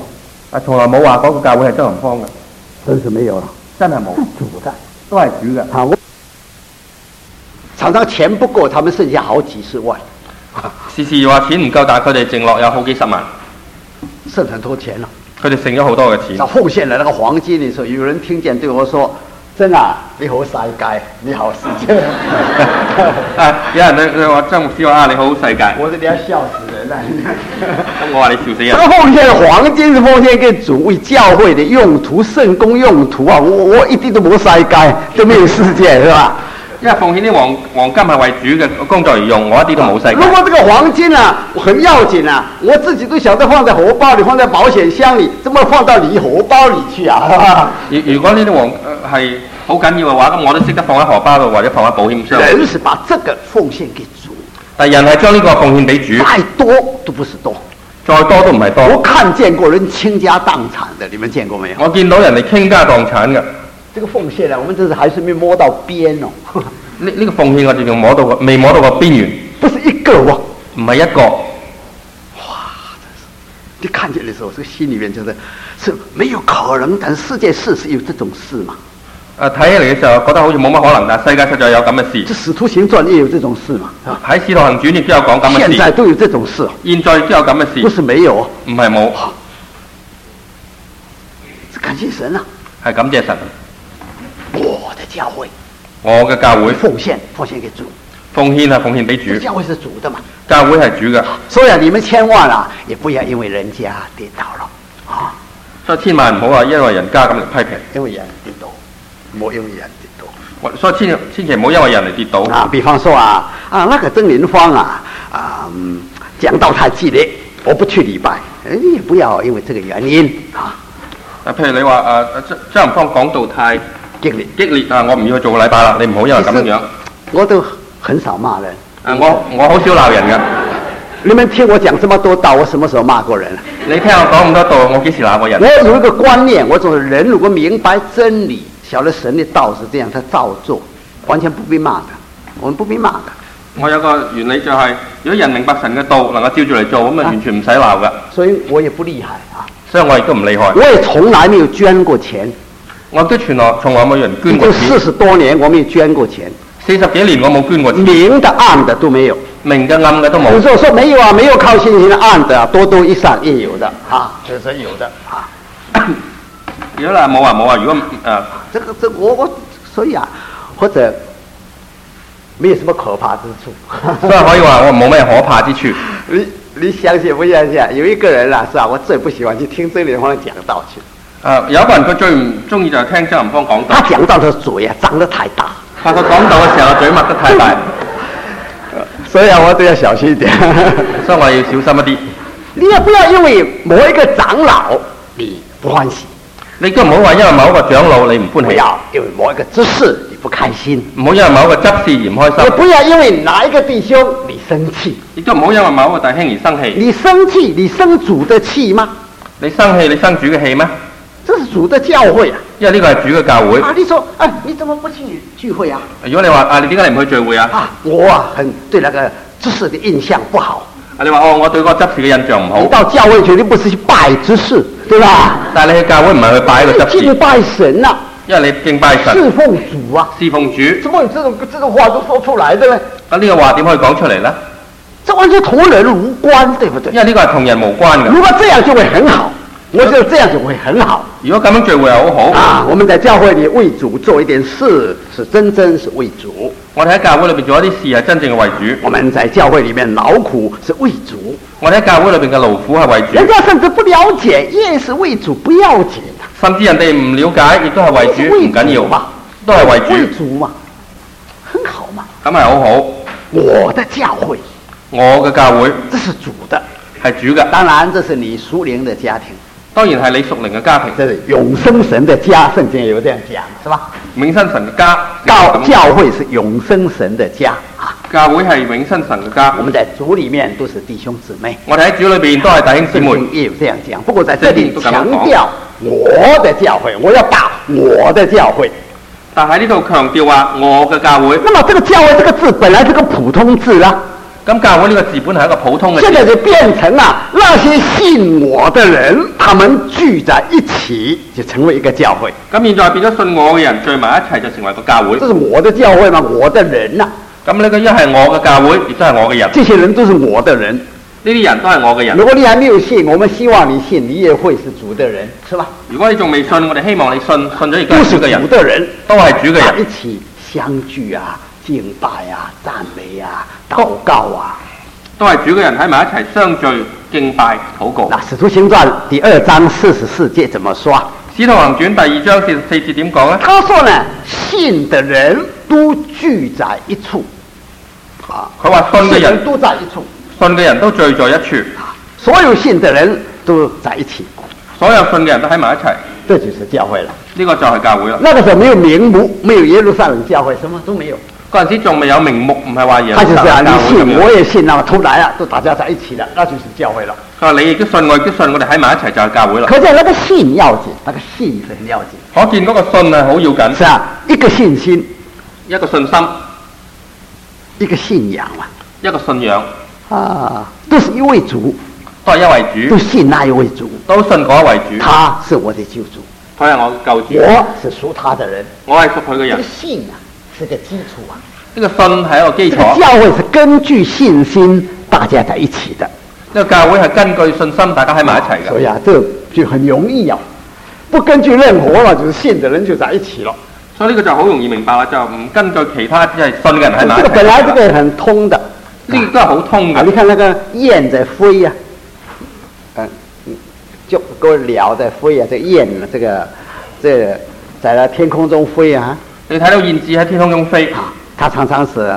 從來冇話嗰個教會係周林芳嘅， 真是沒有了， 真係冇， 主的。 都係主嘅。 啊，我常常錢不夠，他們剩下好幾十萬， 時時話錢唔夠，但係佢哋剩落有好幾十萬， 剩很多錢了。 佢哋剩咗好多嘅錢。 那奉獻了那個黃金的時候，有人聽見對我說：“真啊，你好世界，你好世界。” 有人對我張牧師話：你好世界。 我說你要笑死人啦！ 咁我話你笑死人。 這個奉獻黃金是奉獻給主為教會的用途、聖工用途啊！我一啲都冇世界，都沒有世界，是吧？ 因為奉獻啲黃金係為主嘅工作而用，我一啲都冇世界。 如果這個黃金啊很要緊啊，我自己都曉得放在荷包裏，放在保險箱裏，怎麼放到你荷包裏去啊？ 如果呢啲係好緊要嘅話，咁我都識得放喺荷包度或者放喺保險箱。 人是把這個奉獻給主， 但人係將呢個奉獻俾主， 再多都不是多， 再多都唔係多。 我看見過人傾家蕩產的，你們見過沒有？ 我見到人哋傾家蕩產嘅。 這個奉獻呢，我們真是還是沒摸到邊哦。 呢個奉獻我哋仲未摸到個邊緣， 不是一個喎， 唔係一個。 哇！你看見的時候，這個心裏面是沒有可能，但世界是有這種事嘛？ 睇起嚟嘅時候覺得好似冇乜可能，但係世界實在有咁嘅事。 這《使徒行傳》也有這種事嘛？ 喺《使徒行傳》亦都有講咁嘅事。 現在都有這種事， 現在亦都有咁嘅事。 不是沒有， 唔係冇， 是感謝神啊！ 係感謝神。 我的教會， 我嘅教會奉獻給主， 奉獻係奉獻俾主。 教會是主的嘛？ 教會係主嘅， 所以你們千萬啊，也不要因為人家跌倒了啊！ 所以千萬唔好話因為人家咁嚟批評， 因為人跌倒，冇因為人跌倒。 所以千祈唔好因為人嚟跌倒啊！比方說那個曾林芳講道太激烈，我不去禮拜，你也不要因為這個原因啊。 譬如你話張林芳講道太激烈啊，我唔要去做個禮拜啦，你唔好因為咁樣。 我都很少罵人。 我好少鬧人㗎。 你們聽我講這麼多道，我什麼時候罵過人？ 你聽我講咁多道，我幾時鬧過人？ 我有一個觀念，我說人如果明白真理，曉得神的道是這樣，他照做，完全不必罵的。我們不必罵的。 我有個原理就係、是，如果人明白神嘅道，能夠照住嚟做，咁啊完全唔使鬧㗎。所以我也不厲害啊。 所以我亦都唔厲害。 我也從來沒有捐過錢。我都從來冇人捐過錢。 40多年我沒有捐過錢。 40幾年我冇捐過錢。 明的暗的都沒有。 明嘅暗嘅都冇。 有時候說沒有啊，沒有靠信心的暗的多多益善也有的啊，這是有的啊。 如果冇話，如果我所以啊，或者沒有什麼可怕之處。 所以可以話我冇咩可怕之處。 你相信不相信？有一個人啦，是吧？我最不喜歡去聽曾林芳講道去。 有個人佢最唔中意就係聽曾林芳講道。 他講道的嘴啊，張得太大。 佢講道嘅時候，嘴擘得太大。 所以我都要小心一點。 所以我要小心一啲。 你也不要因為某一個長老你不歡喜。 你都唔好話因為某一個長老你唔歡喜。 不要因為某一個執事你不開心。唔好因為某一個執事而唔開心。 也不要因為哪一個弟兄你生氣。亦都唔好因為某一個弟兄而生氣。你生氣，你生主的氣嗎？你生氣，你生主嘅氣咩？這是主的教會啊。因為呢個係主嘅教會。你說，你怎麼不去聚會啊？如果你話你點解你唔去聚會啊？我很對那個執事的印象不好。你話我對嗰個執事嘅印象唔好。你到教會去，你不是去拜執事，對吧？但係你去教會唔係去拜個執事。敬拜神啊！因為你敬拜神。侍奉主啊！侍奉主。怎麼有這種話都說出來的呢？呢個話點可以講出嚟呢？這完全同人無關，對不對？因為呢個係同人無關嘅。如果這樣就會很好。我覺得這樣就會很好。如果咁樣聚會又好好。我們在教會裏為主做一點事，是真是為主。我哋喺教會裏邊做一啲事係真正嘅為主。我們在教會裏面勞苦是為主。我哋喺教會裏邊嘅勞苦係為主。人家甚至不了解，也是為主，不要緊。甚至人哋唔了解，亦都係為主，唔緊要嘛，都係為主。為主嘛，很好嘛。咁係好好。我的教會，我嘅教會，這是主的，係主嘅。當然，這是你屬靈的家庭。當然係你屬靈嘅家庭，這是永生神的家，聖經有這樣講，是吧？永生神嘅家，教會是永生神的家啊！教會係永生神嘅家。我們在主裏面都是弟兄姊妹，我哋喺主裏邊都係弟兄姊妹。聖經也有這樣講，不過在這裏強調我的教會，我要把我的教會。但喺呢度強調話我嘅教會。那麼這個教會這個字本來是個普通字啦。 咁教會呢個字本係一個普通嘅字。 現在就變成那些信我的人，他們聚在一起，就成為一個教會。 咁現在變咗信我嘅人聚埋一齊，就成為個教會。 這是我的教會嘛，我的人咁呢個一係我嘅教會，亦都係我嘅人。 這些人都是我的人。 呢啲人都係我嘅人。 如果你還沒有信，我們希望你信，你也會是主的人，是吧？ 如果你仲未信，我哋希望你信咗亦都都是係主嘅人。 主的人， 都係主嘅人。 一起相聚敬拜讚美禱告都係主嘅人喺埋一齊相聚敬拜禱告。 那《使徒行傳》第2章44節怎麼說？ 《使徒行傳》第2章44節點講呢？ 他說呢，信的人都聚在一處。 佢話信嘅人都在一處， 信嘅人都聚在一處， 所有信的人都在一起， 所有信嘅人都喺埋一齊， 這就是教會了。 呢個就係教會啦。 那個時候沒有名目，沒有耶路撒冷教會，什麼都沒有。 嗰陣時仲未有名目，唔係話耶路他就是撒冷教會咁你信樣。 我也信，那麼都來了，都大家在一起了，那就是教會了。 佢話你亦都信，我亦都信，我哋喺埋一齊就係教會啦。 可見那個信要緊，那個信是很要緊。 可見嗰個信係好要緊。 是一個信心， 一個信心， 一個信仰嘛。 一個信仰都是一位主， 都係一位主， 都信那一位主， 都信嗰一位主。 他是我的救主， 佢係我嘅救主， 我是屬他的人， 我係屬佢嘅人。 這個信是個基礎呢個信係一個基礎。 這個教會是根據信心大家在一起的。 呢個教會係根據信心，大家喺埋一齊嘅。 所以這就很容易不根據任何了，就是信的人就在一起了。 所以呢個就好容易明白啦，就唔根據其他，只係信嘅人喺埋一齊。 這個本來這個很通的。 呢個都係好通嘅。 你看那個雁在飛就個鳥在飛這個雁這在那天空中飛你睇到燕子喺天空中飛， 它常常是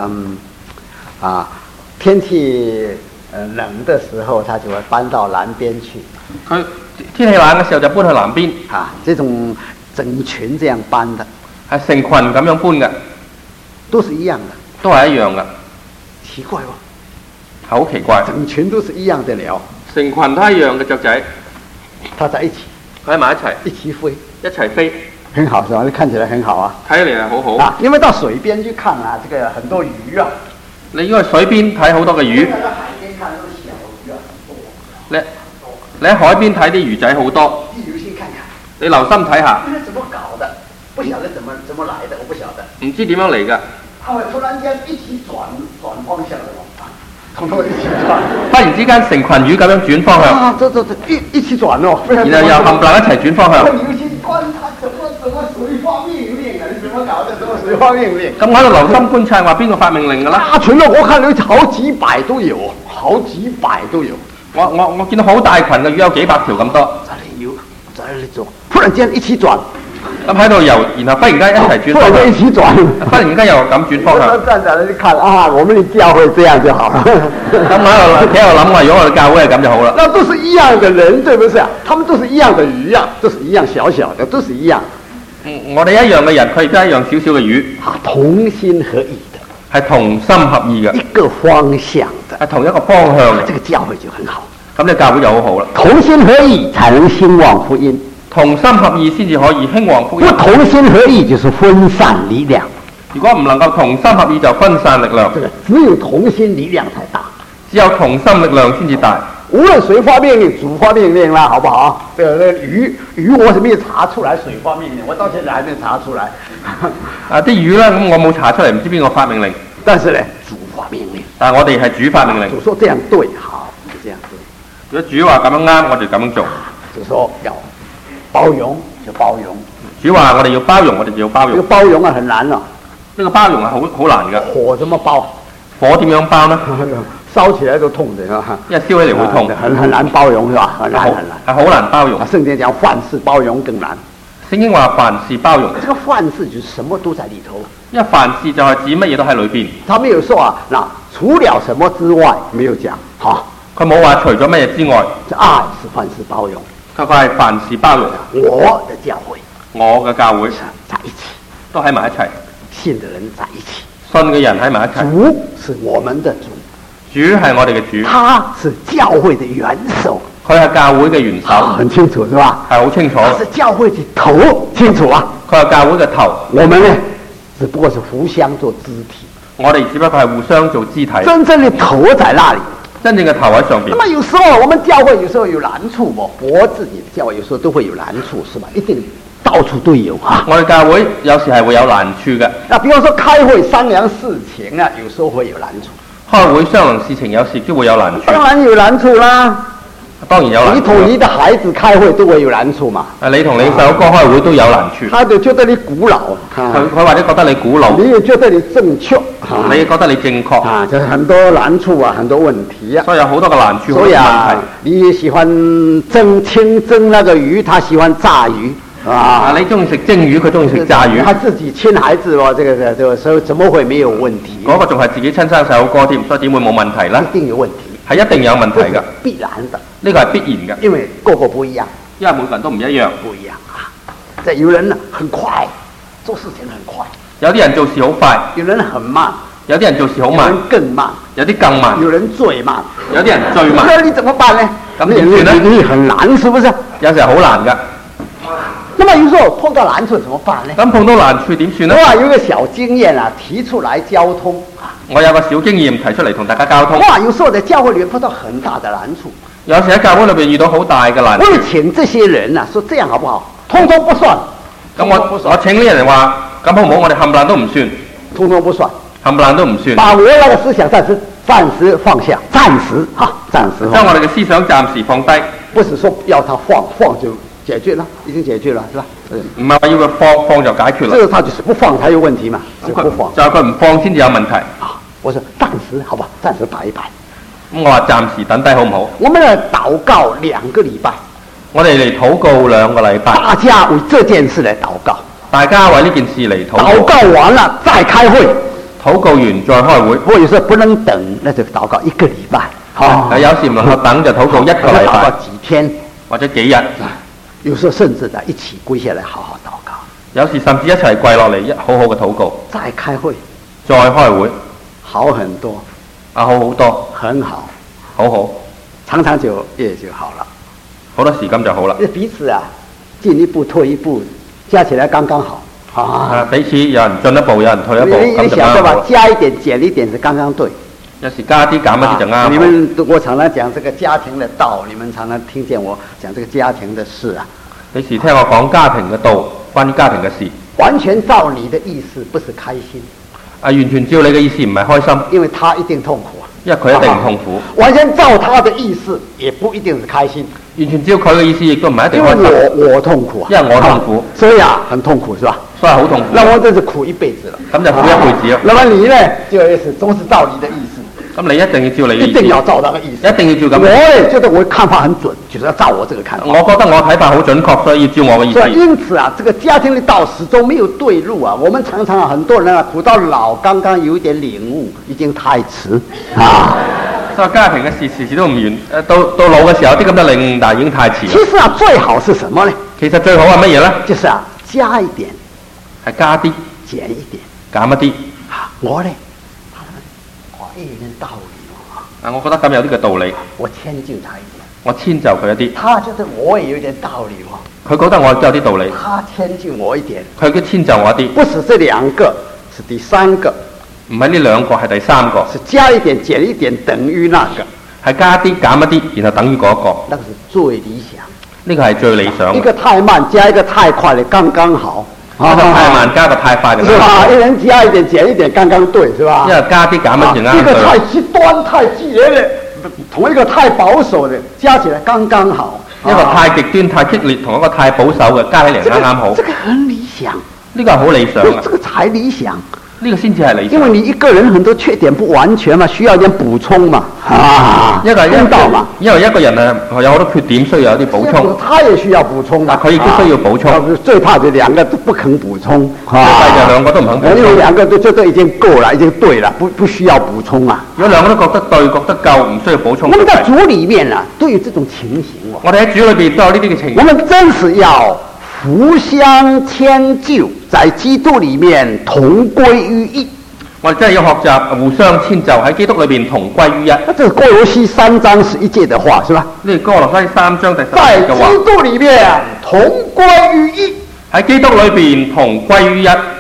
天氣冷的時候，它就會搬到南邊去。 佢天氣冷嘅時候就搬去南邊。 這種整群這樣搬的， 係成群咁樣搬嘅， 都是一樣的， 都係一樣嘅。 奇怪喎， 好奇怪。 整群都是一樣的鳥， 成群都一樣嘅雀仔， 它在一起， 佢喺埋一齊， 一起飛， 一齊飛， 很好是吧？你看起來很好睇嚟係好好。 因為到水邊去看這個很多魚你因為水邊睇好多嘅魚，你喺海邊睇啲魚仔好多。你留心睇下。 怎麼搞的？不曉得怎麼來的，我不曉得。 唔知點樣嚟㗎？ 他會突然間一起轉方向的同他們一起轉。 忽然之間成群魚咁樣轉方向。 一起轉哦。 然後又冚唪唥一齊轉方向。 你要去觀察怎麼誰發命令啊？你怎麼搞的？怎麼誰發命令？ 咁我喺度留心觀察，話邊個發命令㗎啦？ 大群咯，我看到好幾百都有，好幾百都有。 我見到好大群嘅魚，有幾百條咁多。 在那裏走，忽然間一起轉。 咁喺度游，然後忽然間一齊轉方向。 一起轉， 忽然間又咁轉方向。 站在那裏看我們的教會這樣就好了。 咁喺度諗話，如果我哋教會係咁就好啦。 那都是一樣的人，對不對？他們都是一樣的魚都是一樣小小的，都是一樣。 我哋一樣嘅人，佢亦都係一樣少少嘅魚。 同心合意的， 係同心合意嘅。 一個方向的， 係同一個方向嘅。 這個教會就很好。 咁呢個教會就好好啦。 同心合意才能興旺福音。 同心合意先至可以興旺福音。 不同心合意就是分散力量。 如果唔能夠同心合意，就分散力量。 只有同心力量才大。 只有同心力量先至大。 無論誰發命令，主發命令啦，好不好？魚我是沒有查出來誰發命令，我到現在還沒查出來。 啲魚啦，咁我冇查出嚟，唔知邊個發命令。 但是呢，主發命令。 但係我哋係主發命令。 主說這樣對，好，就這樣對。 如果主話咁樣啱，我哋咁樣做。 就說要包容就包容。 主話我哋要包容，我哋就要包容。 這個包容很難啊。 呢個包容係好難㗎。 火怎麼包？ 火點樣包呢？ 燒起來都痛的因為燒起嚟會痛。 很難包容是吧？很難。 係好難包容。 聖經講凡事包容更難。 聖經話凡事包容。 這個凡事就是什麼都在裏頭。 因為凡事就係指乜嘢都喺裏邊。 他沒有說除了什麼之外，沒有講佢冇話除咗乜嘢之外。 愛是凡事包容。 佢係凡事包容。 我的教會， 我嘅教會在一起， 都喺埋一齊。 信的人在一起， 信嘅人喺埋一齊。 主是我們的主， 主係我哋嘅主。 他是教會的元首， 佢係教會嘅元首。 很清楚是吧？ 係好清楚。 他是教會的頭，清楚啊。 佢係教會嘅頭。 我們呢，只不過是互相做肢體。 我哋只不過係互相做肢體， 真正的頭在那裡。 真正嘅頭喺上邊。 那麼有時候我們教會有時候有難處嘛，我自己的教會有時候都會有難處，是吧？一定到處都有啊。 我哋教會有時係會有難處嘅。 那比方說開會商量事情啊，有時候會有難處。 開會商量事情有時都會有難處。 當然有難處啦。 當然有難處。 你同你的孩子開會都會有難處嘛。 你同你細佬哥開會都有難處。 他就覺得你古老， 佢或者覺得你古老， 你也覺得你正確， 你也覺得你正確啊，就是很多難處啊，很多問題啊。 所以有好多個難處， 所以啊， 好多問題。 你喜歡蒸那個魚，他喜歡炸魚。啊！ 你中意食蒸魚，佢中意食炸魚。 他自己親孩子喎，這個所以怎麼會沒有問題？ 嗰個仲係自己親生細佬哥添，所以點會冇問題呢？ 一定有問題， 係一定有問題㗎。 必然的， 呢個係必然嘅， 因為個個不一樣， 因為每個人都唔一樣， 不一樣啊！這有人呢很快，做事情很快； 有啲人做事好快， 有人很慢， 有啲人做事好慢， 有人更慢， 有啲更慢， 有人最慢， 有啲人最慢。 那你怎麼辦呢？ 咁點算呢？ 你很難，是不是？ 有時候好難㗎。 那麼有時候碰到難處怎麼辦呢？ 咁碰到難處點算呢？ 哇，有個小經驗啊，提出來交通。 我有個小經驗提出嚟同大家交通。 哇，有時候在教會裏面碰到很大的難處。 有時喺教會裏邊遇到好大嘅難處。 我請這些人啊，說這樣好不好？通通不算。 咁我請呢人話，咁好唔好？我哋冚唪唥都唔算。 通通不算。 冚唪唥都唔算。 把我那個思想暫時放下，暫時哈，暫時。 將我哋嘅思想暫時放低。 不是說要他放就解決了，已經解決了，是吧？ 唔係話要佢放就解決啦。 這個他就是不放才有問題嘛，是不放。 就係佢唔放先至有問題。 啊，我說暫時好吧，暫時擺一擺。 咁我話暫時等低好唔好？ 我們嚟禱告2個禮拜。 我哋嚟禱告2個禮拜。 大家為這件事嚟禱告。 大家為呢件事嚟禱告。 禱告完了再開會。 禱告完再開會。 或者說不能等，那就禱告1個禮拜。 有時唔能夠等就禱告1個禮拜。 禱告幾天或者幾日。 有時候甚至一起跪下來好好禱告。 有時甚至一齊跪落嚟好好嘅禱告。 再開會。 再開會。 好很多。 好好多。 很好。 好好。 常常也就好了。 好多時間就好啦。 彼此啊，進一步退一步，加起來剛剛好。啊， 彼此有人進一步，有人退一步，咁就啱好。 加一點減一點是剛剛對。 有時加啲減一啲就啱。 你們我常常講這個家庭的道，你們常常聽見我講這個家庭的事啊。 你時聽我講家庭嘅道，關於家庭嘅事。 完全照你的意思，不是開心。 完全照你嘅意思唔係開心。 因為他一定痛苦啊。 因為佢一定痛苦。 完全照他的意思，也不一定是開心。 完全照佢嘅意思，亦都唔係一定開心。 因為我痛苦啊。 因為我痛苦。 所以啊，很痛苦是吧？ 所以好痛苦。 那我真是苦一輩子了。 咁就苦一輩子咯。 那麼你呢，就是總是照你的意思。 咁你一定要照你嘅意思。 一定要照那個意思。 一定要照咁。 我也覺得我看法很準，就是要照我這個看法。 我覺得我睇法好準確，所以要照我嘅意思。 所以因此啊，這個家庭的道始終沒有對路啊。我們常常啊，很多人啊，苦到老，剛剛有一點領悟，已經太遲啊。 所以家庭嘅事時時都唔完，到老嘅時候啲咁嘅領悟，但係已經太遲。 其實啊，最好是什麼呢？ 其實最好係乜嘢呢？ 就是啊，加一點， 係加啲， 減一點， 減一啲。 我呢，我有點道理。 我覺得咁有啲嘅道理。 我遷就他一點。 我遷就佢一啲。 他覺得我也有點道理喎。 佢覺得我都有啲道理。 他遷就我一點。 佢都遷就我一啲。 不是這兩個，是第三個。 唔係呢兩個，係第三個。 是加一點減一點等於那個。 係加啲減一啲，然後等於嗰一個。 那個是最理想。 呢個係最理想。 一個太慢加一個太快的，剛剛好。 一個太慢加一個太快嘅。 是吧？一人加一點減一點，剛剛對，是吧？ 因為加啲減一點啱。 一個太極端、太激烈的，同一個太保守的，加起來剛剛好。 一個太極端、太激烈，同一個太保守嘅，加起嚟啱啱好。 這個很理想。 呢個係好理想嘅。 這個才理想。 呢個先至係理想。 因為你一個人很多缺點不完全嘛，需要一點補充嘛。公道嘛。 因為一個人有好多缺點，需要有啲補充。 他也需要補充的。 佢亦都需要補充。 最怕就兩個都不肯補充。 最怕就兩個都唔肯補充。 因為兩個都覺得已經夠了，已經對了，不需要補充啊。 如果兩個都覺得對，覺得夠，唔需要補充。 我們在主裏面啊，都有這種情形。 我哋喺主裏邊都有呢啲嘅情形。 我們真是要互相遷就，在基督裏面同歸於一。 我哋真係要學習互相遷就，喺基督裏邊同歸於一。 這是哥羅西3章11節的話，是吧？ 呢個哥羅西3章第11節嘅話。 在基督裏面同歸於一。 喺基督裏邊同歸於一。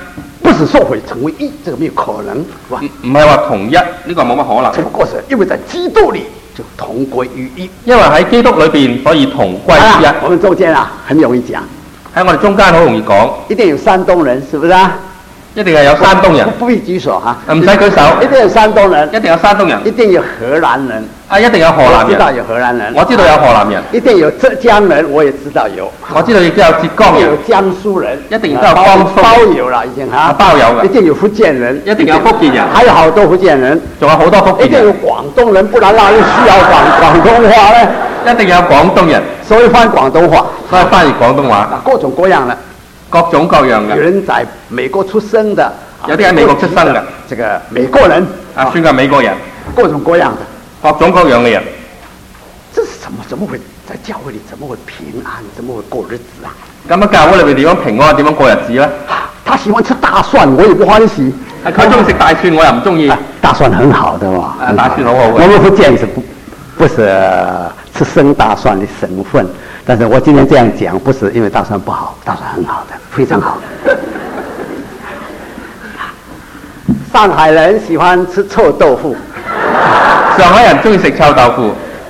不是说會成為一，這個沒有可能，是吧？ 唔係話同一，呢個冇乜可能。 只不過是因為在基督裏就同歸於一。 因為喺基督裏邊，所以同歸於一。 我們中間啊，很容易講。 喺我哋中間好容易講。 一定有山東人，是不是啊？ 一定係有山東人。 不必舉手哈。 唔使舉手。 一定有山東人。 一定有山東人。 一定有荷蘭人。 啊，一定有荷蘭人。 我知道有荷蘭人。 我知道有荷蘭人。 一定有浙江人，我也知道有。 我知道亦都有浙江人。 有江蘇人。 一定都有江蘇。 包有啦，已經嚇。 包有嘅。 一定有福建人。 一定有福建人。 還有好多福建人。 仲有好多福建人。 一定有廣東人，不然哪裡需要廣東話呢？ 一定有廣東人。 所以翻廣東話。 所以翻譯廣東話。 各種各樣的。 各種各樣嘅。 有人在美國出生的。 有啲喺美國出生嘅， 這個美國人啊，算係美國人， 各種各樣的， 各種各樣嘅人。 這是怎麼會在教會裏怎麼會平安，怎麼會過日子啊？ 咁喺教會裏邊點樣平安，點樣過日子咧？ 他喜歡吃大蒜，我也不歡喜。 佢中意食大蒜，我又唔中意。 大蒜很好的嘛， 大蒜好好嘅。 我們福建是不是吃生大蒜的省份，但是我今天這樣講，不是因為大蒜不好，大蒜很好的，非常好。上海人喜歡吃臭豆腐， 上海人中意食臭豆腐。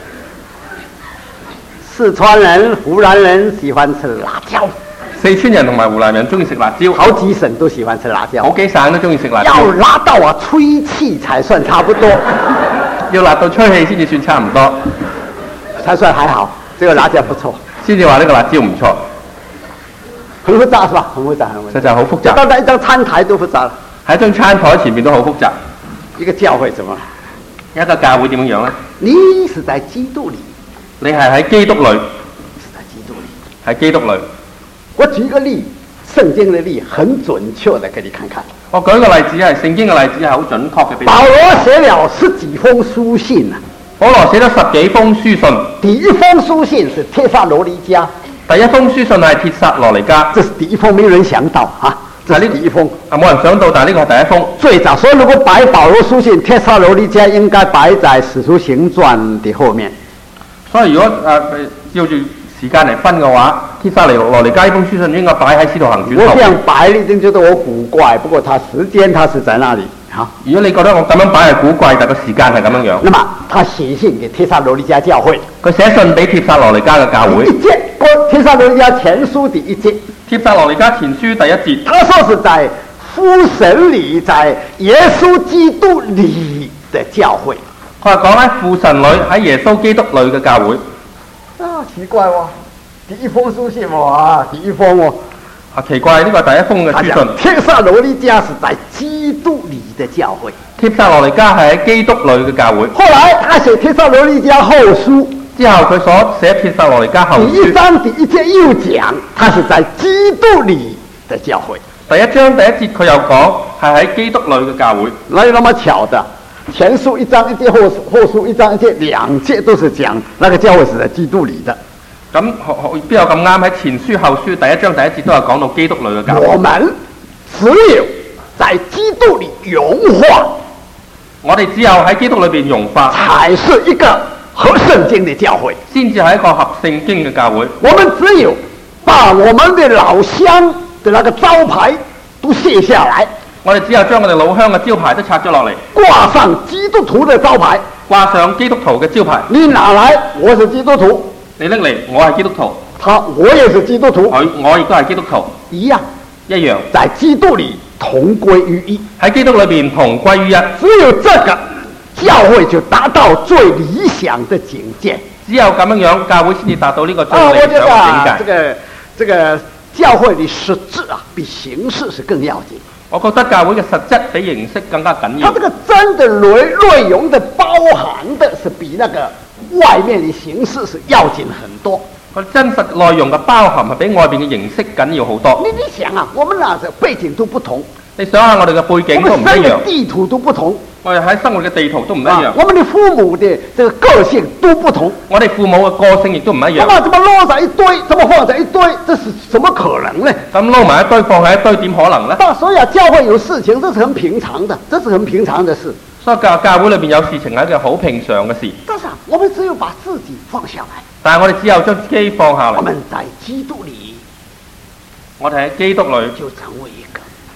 四川人、湖南人喜歡吃辣椒。 四川人同埋湖南人中意食辣椒。 好幾省都喜歡吃辣椒。 好幾省都中意食辣椒。 要辣到啊吹氣才算差不多， 要辣到吹氣先至算差唔多， 才算還好。這個辣椒不錯， 先至話呢個辣椒唔錯。 很複雜是吧？很複雜，很複雜。 實在好複雜。 到一張餐台都複雜了。喺張餐台前面都好複雜。 一個教會怎麼？ 一個教會點樣樣咧？ 你是在基督裏， 你係喺基督裏， 是在基督裏， 喺基督裏。 我舉個例，聖經的例，很準確的給你看看。 我舉個例子係聖經嘅例子係好準確嘅。 保羅寫了10幾封書信啊。 保羅寫咗10幾封書信。 第一封書信是帖撒羅尼迦。 第一封書信係帖撒羅尼迦。 這是第一封，沒有人想到啊。這是第一封啊，冇人想到，但係呢個係第一封。 最早，所以如果擺保羅書信，帖撒羅尼迦應該擺在《使徒行傳》的後面。 所以如果照住時間嚟分嘅話，帖撒羅尼迦呢封書信應該擺喺《使徒行傳》後面。 我這樣擺，你一定覺得我古怪，不過它時間它是在那裡。好， 如果你覺得我咁樣擺係古怪，但係個時間係咁樣樣。 那麼他寫信給帖撒羅尼迦教會， 佢寫信俾帖撒羅尼迦嘅教會。 第一節，帖撒羅尼迦前書第一節。帖撒羅尼迦前書第一節， 他說是在父神裏，在耶穌基督裏的教會。 佢係講喺父神裏，喺耶穌基督裏嘅教會。 啊，奇怪喎、哦！第一封書信哇，第一封哦。 啊，奇怪，呢個係第一封嘅書信。 帖撒羅尼迦是在基督裏的教會。 帖撒羅尼迦係喺基督裏嘅教會。 後來他寫帖撒羅尼迦後書。之後佢所寫帖撒羅尼迦後書第一章第一節又講，他是在基督裏的教會。 第一章第一節佢又講係喺基督裏嘅教會。 哪有那麼巧的？前書一章一節，後書一章一節，兩節都是講那個教會是在基督裏的。 咁邊有咁啱？喺前書後書第一章第一節都係講到基督裏嘅教會。 我們只有在基督裏融化， 我哋只有喺基督裏邊融化， 才是一個合聖經的教會， 先至係一個合聖經嘅教會。 我們只有把我們的老鄉的那個招牌都卸下來， 我哋只有將我哋老鄉嘅招牌都拆咗落嚟， 掛上基督徒的招牌， 掛上基督徒嘅招牌。 你拿來，我是基督徒。 你拎嚟，我係基督徒。 我也是基督徒。 我亦都係基督徒。 一樣，在基督裏同歸於一。喺基督裏邊同歸於一。 只有這個教會就達到最理想的境界。 只有咁樣樣，教會先至達到呢個最理想嘅境界。 這個教會的實質啊，比形式是更要緊。 我覺得教會嘅實質比形式更加緊要。 它這個真的內容的包含的是比那個外面的形式是要緊很多。 佢真實內容嘅包含係比外邊嘅形式緊要好多。 你想啊，我們嗱背景都不同。 你想下我哋嘅背景都唔一樣。 地圖都不同。 我哋喺生活嘅地圖都唔一樣。 我們的父母的這個個性都不同。 我哋父母嘅個性亦都唔一樣。 咁麼撈在一堆，這麼放在一堆，這是什麼可能呢？ 咁撈埋一堆，放喺一堆，點可能呢？ 所以啊，教會有事情，這是很平常的，這是很平常的事。 所以教會裏邊有事情係一件好平常嘅事。 但是我們只有把自己放下來。 但係我哋只有將自己放下嚟。 我們在基督裏， 我哋喺基督裏就成為一個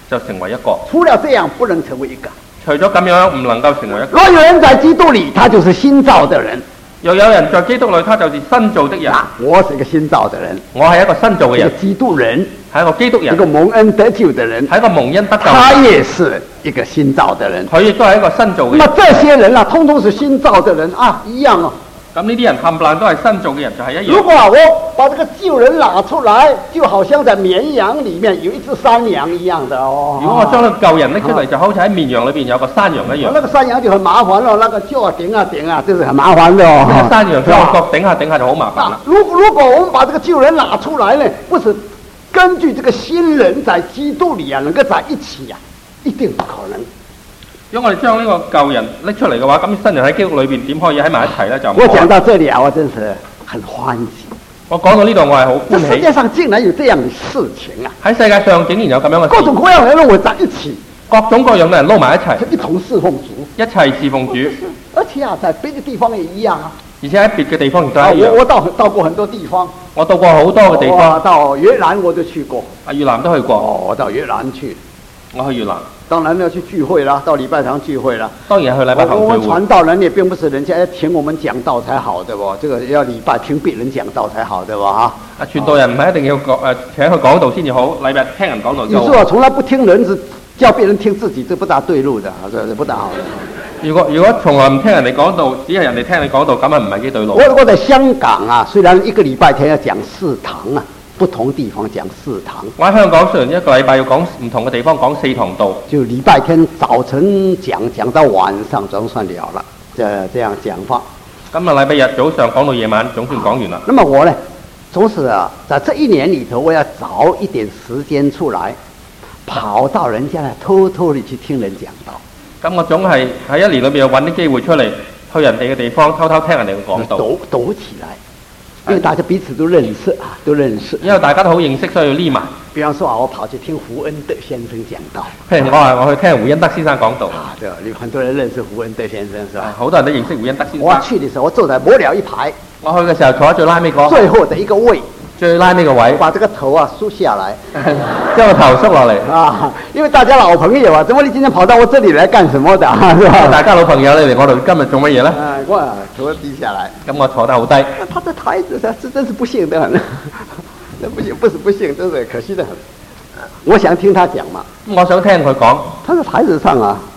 就成為一個。 除了這樣，不能成為一個。 除咗咁樣，唔能夠成為一個。 若有人在基督裏，他就是新造的人。 又有人在基督裏，他就是新造的人。 我是一個新造的人， 我係一個新造嘅人， 一個基督人， 係一個基督人， 一個蒙恩得救的人， 係一個蒙恩得救。 他也是一個新造的人， 佢亦都係一個新造嘅人。 那這些人啊，通通是新造的人啊，一樣啊。 咁呢啲人冚唪唥都係新造嘅人，就係一樣。 如果我把這個舊人拿出來，就好像在綿羊裏面有一隻山羊一樣的哦。 如果我將呢個舊人拎出嚟，就好似喺綿羊裏邊有個山羊一樣。 那個山羊就很麻煩咯，那個腳頂啊頂啊，就是很麻煩的哦。 那個山羊將個腳頂下頂下就好麻煩啦。 如果我們把這個舊人拿出來呢，不是根據這個新人在基督裏啊，能夠在一起啊，一定不可能。 如果我哋將呢個舊人拎出嚟嘅話，咁新人喺基督裏邊點可以喺埋一齊呢？就我講到這裏啊，我真是很歡喜。 我講到呢度，我係好歡喜。 這世界上竟然有這樣的事情啊！ 喺世界上竟然有咁樣嘅事， 各種各樣的人圍在一起， 各種各樣嘅人撈埋一齊， 一同侍奉主， 一齊侍奉主。 而且啊，在別的地方也一樣啊。 而且喺別嘅地方亦都係一樣。 我到過很多地方， 我到過好多嘅地方。 到越南我都去過， 越南都去過。 我到越南去， 我去越南。 當然要去聚會啦，到禮拜堂聚會啦。 當然去禮拜堂聚會。 我們傳道人也並不是人家要聽我們講道才好的喎，這個要禮拜聽別人講道才好的喎哈。 傳道人唔係一定要請佢講道先至好，禮拜聽人講道就好。 有時候從來不聽人，是叫別人聽自己，這不大對路的，這不大好的。 如果從來唔聽人哋講道，只係人哋聽你講道，咁係唔係幾對路？ 我在香港啊，雖然一個禮拜天要講4堂啊。不同地方講4堂。 我喺香港雖然一個禮拜要講唔同嘅地方講4堂道， 就禮拜天早晨講到晚上總算了了，這樣講法。 咁啊禮拜日早上講到夜晚總算講完啦。 那麼我呢，總是啊，在這一年裏頭，我要找一點時間出來，跑到人家呢偷偷地去聽人講道。 咁我總係喺一年裏邊要揾啲機會出嚟，去人哋嘅地方偷偷聽人哋嘅講道。 躲起來。因為大家彼此都認識啊，都認識。 因為大家都好認識，所以要匿埋。 比方說啊，我跑去聽胡恩德先生講道。 譬如我去聽胡恩德先生講道。 啊，對，很多人認識胡恩德先生，是吧？ 好多人都認識胡恩德先生。 我去的時候，我坐在末了一排。 我去嘅時候坐喺最拉尾嗰。 最後的一個位。 最拉尾個位。 把這個頭啊縮下來， 將個頭縮落嚟。 啊，因為大家老朋友啊，怎麼你今天跑到我這裡來幹什麼的？是吧？ 大家老朋友，你嚟我度今日做乜嘢咧？ 我頭低下來。 咁我坐得好低。 他的台子，這真是不幸的很。那不幸，不是不幸，真是可惜的很。我想聽他講嘛。 我想聽佢講。 他在台子上啊，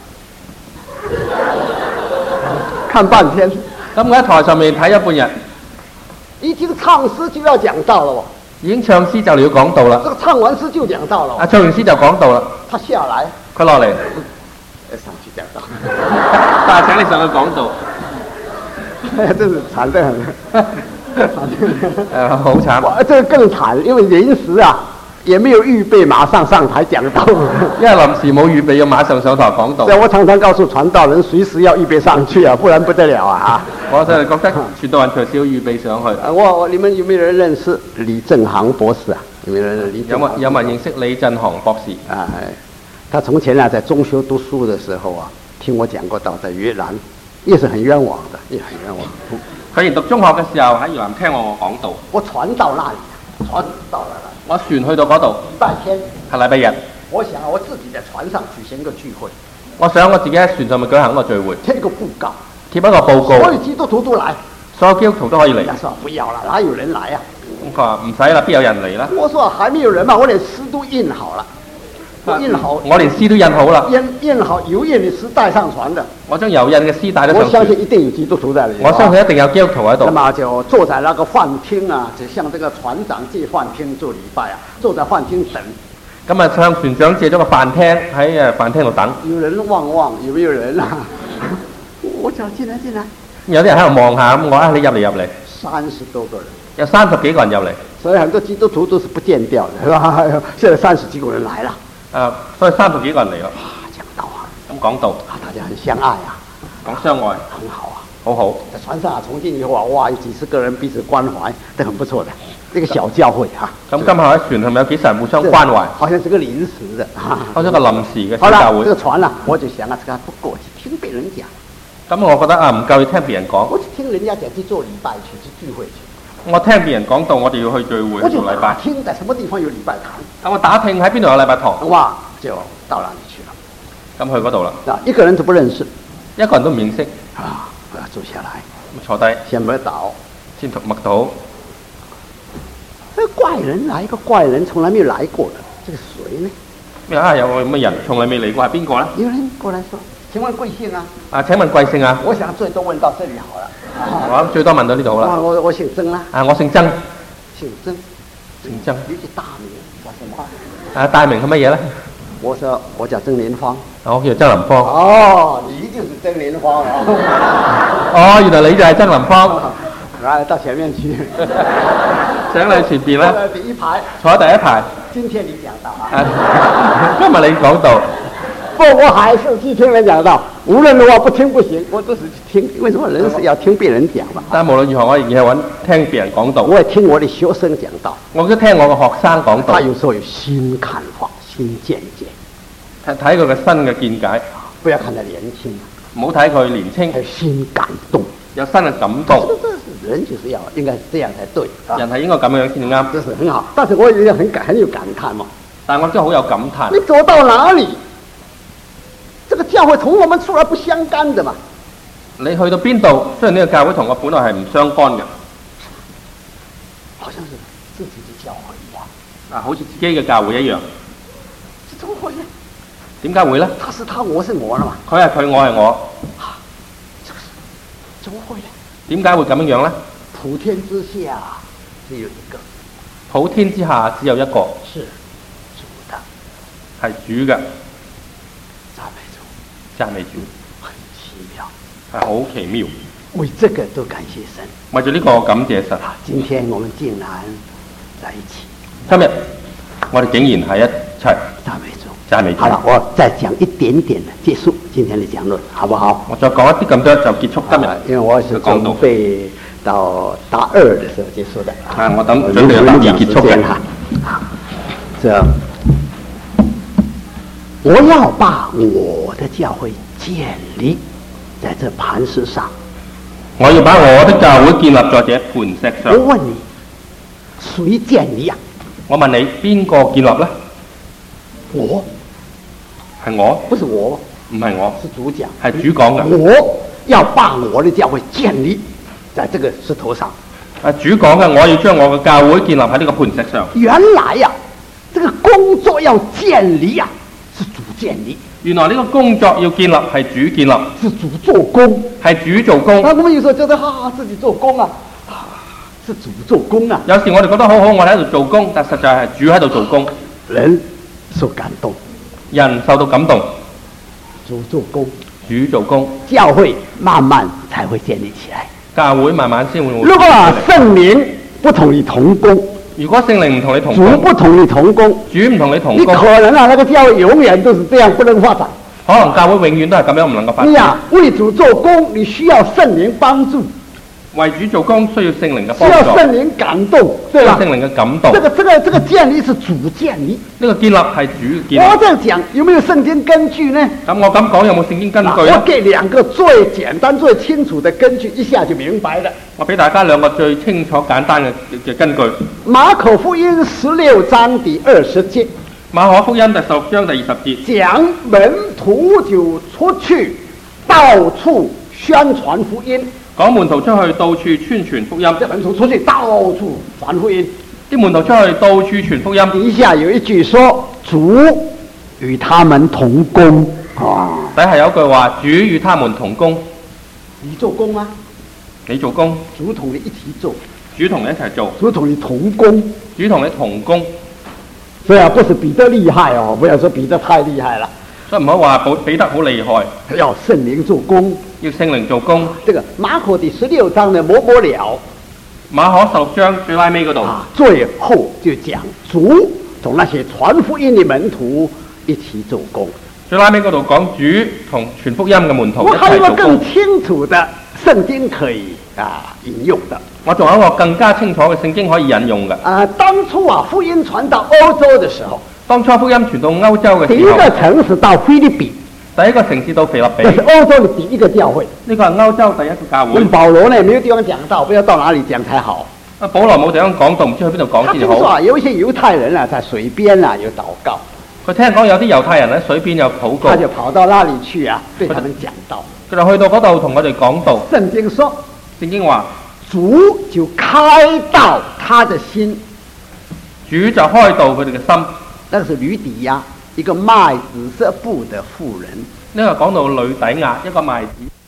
看半天。 咁我喺台上面睇咗半日。 已經唱詩就要講道了喎。 已經唱詩就嚟要講道啦。 這個唱完詩就講道了。 唱完詩就講道啦。 他下來。 佢落嚟。 上去講道。 但係請你上去講道。 真是慘得很。 好慘。 這個更慘，因為臨時啊，也沒有預備，馬上上台講道。 因為臨時冇預備，要馬上上台講道。 我常常告訴傳道人，隨時要預備上去啊，不然不得了啊！ 我就係覺得傳道人隨時要預備上去。 你們有沒有人認識李振航博士啊？有沒有人認識李振航？ 有冇人認識李振航博士？ 他從前啊，在中修讀書的時候啊，聽我講過道，在越南，也是很冤枉的，也很冤枉。 佢以前讀中學嘅時候喺越南聽我講道。我傳到那裡，傳到那裡。 我船去到嗰度。 禮拜天。 係禮拜日。 我想我自己在船上舉行一個聚會。 我想我自己喺船上面舉行一個聚會。 貼一個報告。 貼一個報告。 所有基督徒都來。 所有基督徒都可以嚟。 他說不要了，哪有人來啊？ 佢話唔使啦，邊有人嚟啦？ 我說還沒有人嘛，我連詩都印好了。印好， 我連詩都印好啦。 印好油印的詩帶上船的。我將油印嘅詩帶咗上船。 我相信一定有基督徒在裏面。 我相信一定有基督徒喺度。 那麼就坐在那個飯廳啊，就向這個船長借飯廳做禮拜啊，坐在飯廳等。 咁啊，向船長借咗個飯廳喺飯廳度等。 有人望，有沒有人啊？我講進來。 有啲人喺度望下，咁我你入嚟。 30多個人。 有30幾個人入嚟。 所以很多基督徒都是不見掉的，是吧？現在30幾個人來了。 所以30幾個人嚟咯。 講道啊。 咁講道。 大家很相愛啊。 講相愛。 很好啊。 好好。 在船上從今以後啊，哇，有幾十個人彼此關懷，都很不錯的。這個小教會啊。咁今後喺船係咪有幾十人互相關懷？ 好像是個臨時的。 好似個臨時嘅小教會。 這個船啊，我就想啊，這個不過去聽別人講。 咁我覺得唔夠要聽別人講。 我去聽人家講，去做禮拜去聚會去。 我聽別人講道，我哋要去聚會做禮拜。 聽在什麼地方有禮拜堂？ 我打聽喺邊度有禮拜堂。 哇， 就到那里去了。 咁去嗰度啦， 一个人都不认识一個人都唔認識， 我要坐下來， 坐低先默禱。 先默禱。 这个怪人来，一个怪人从来没有来过的，这个谁呢？ 咩啊？有個咁嘅人從來未嚟過，係邊個咧？ 有人过来说：“请問貴姓啊？” 請問貴姓啊？ 我想最多問到這裡好了。 我最多問到呢度啦。 我姓曾啦。 我姓曾。 姓曾。 姓曾。 有句大名叫什麼？ 大名係乜嘢咧？ 我說我叫曾連芳。 我叫曾林芳。 哦，你就是曾連芳啊！ 哦，原來你就係曾林芳。 來到前面去。 請你前邊啦。 第一排。 坐第一排。 今天你講到啊。 今日你講到。 不，我還是去聽人講道。無論如何不聽不行，我都是聽。為什麼人是要聽別人講嘛？ 但無論如何，我仍然係聽別人講道。 我也聽我的學生講道。我都聽我嘅學生講道。 他有時候有新看法、新見解。 睇佢嘅新嘅見解。 不要看他年輕， 唔好睇佢年輕。 有新感動， 有新嘅感動。 人就是要應該是這樣才對。 人係應該咁樣先啱。 這是很好，但是我也很有感嘆嘛。 但係我真係好有感嘆。 你走到哪裡？這個教會同我們出來不相干的嘛。 你去到邊度？雖然呢個教會同我本來係唔相干嘅， 好像是自己的教會一樣。 好似自己嘅教會一樣。 怎麼會呢？ 點解會呢？ 他是他，我是我啦嘛。 佢係佢，我係我。 怎麼會呢？ 點解會咁樣呢？ 普天之下只有一個。 普天之下只有一個。 是主的。 係主嘅。讚美主， 很奇妙， 係好奇妙。 為這個都感謝神。 為咗呢個感謝神。 今天我們竟然在一起。 今日我哋竟然喺一齊。 讚美主， 讚美主。 好了，我再講一點點的結束今天的講論，好不好？ 我再講一啲咁多就結束今日。 因為我是準備到大二的時候結束的。 我等準備大二結束嘅。 這。我要把我的教會建立在這磐石上。 我要把我的教會建立在這磐石上。 我問你，誰建立啊？ 我問你，邊個建立呢？ 我。 係我？ 不是我。 唔係我。 是主講。 係主講嘅。 我要把我的教會建立在這個石頭上。 主講嘅，我要將我嘅教會建立喺呢個磐石上。 原來呀，這個工作要建立呀。是主建立， 原來呢個工作要建立係主建立， 是主做工， 係主做工。 我們有時候覺得自己做工啊，是主做工啊。 有時我哋覺得好好，我哋喺度做工，但實際係主喺度做工。 人受感動， 人受到感動， 主做工， 主做工， 教會慢慢才會建立起來。 教會慢慢先會。 如果聖靈不同你同工。 如果聖靈唔同你同工， 主不同你同工， 主唔同你同工， 你可能那個教會永遠都是這樣不能發展。 可能教會永遠都係咁樣唔能夠發展。 你呀，為主做工，你需要聖靈幫助。 為主做工需要聖靈嘅幫助。 需要聖靈感動，對吧？ 聖靈嘅感動。 這個建立是主建立。 呢個建立係主建立。 我這樣講有沒有聖經根據呢？ 咁我咁講有冇聖經根據呢？ 我給兩個最簡單、最清楚的根據，一下就明白了。 我俾大家兩個最清楚、簡單嘅根據。 馬可福音16章第20節。 馬可福音第16章第20節。 講門徒就出去，到處宣傳福音。 講門徒出去到處宣傳福音。 啲門徒出去到處傳福音。 啲門徒出去到處傳福音。 底下有一句說：主與他們同工。 底下有一句話：主與他們同工。 你做工嗎？ 你做工。 主同你一起做。 主同你一齊做。 主同你同工。 主同你同工。 所以不是彼得厲害哦，不要說彼得太厲害了。 所以唔好話彼得好厲害。 要聖靈做工。 要聖靈做工。 這個馬可第16章的末了。 馬可16章最拉尾嗰度。 最後就講主同那些傳福音的門徒一起做工。 最拉尾嗰度講主同傳福音嘅門徒一齊做工。 我還有一個更清楚的聖經可以引用的。 我仲有一個更加清楚嘅聖經可以引用嘅。 當初福音傳到歐洲的時候， 當初福音傳到歐洲嘅時候， 第一個城市到腓立比， 第一個城市到腓立比， 這是歐洲的第一個教會。 呢個係歐洲第一個教會。 保羅呢，沒有地方講到，不知道到哪裡講才好。 保羅冇地方講到，唔知去邊度講先好。 他聽說有一些猶太人在水邊有禱告。 佢聽講有啲猶太人喺水邊有禱告， 他就跑到那裡去啊，對他們講道。 佢就去到嗰度同我哋講道。 聖經說， 聖經話主就開導他的心， 主就開導佢哋嘅心。 那個是呂底亞，一個賣紫色布的婦人。 呢個講到呂底亞，一個賣紫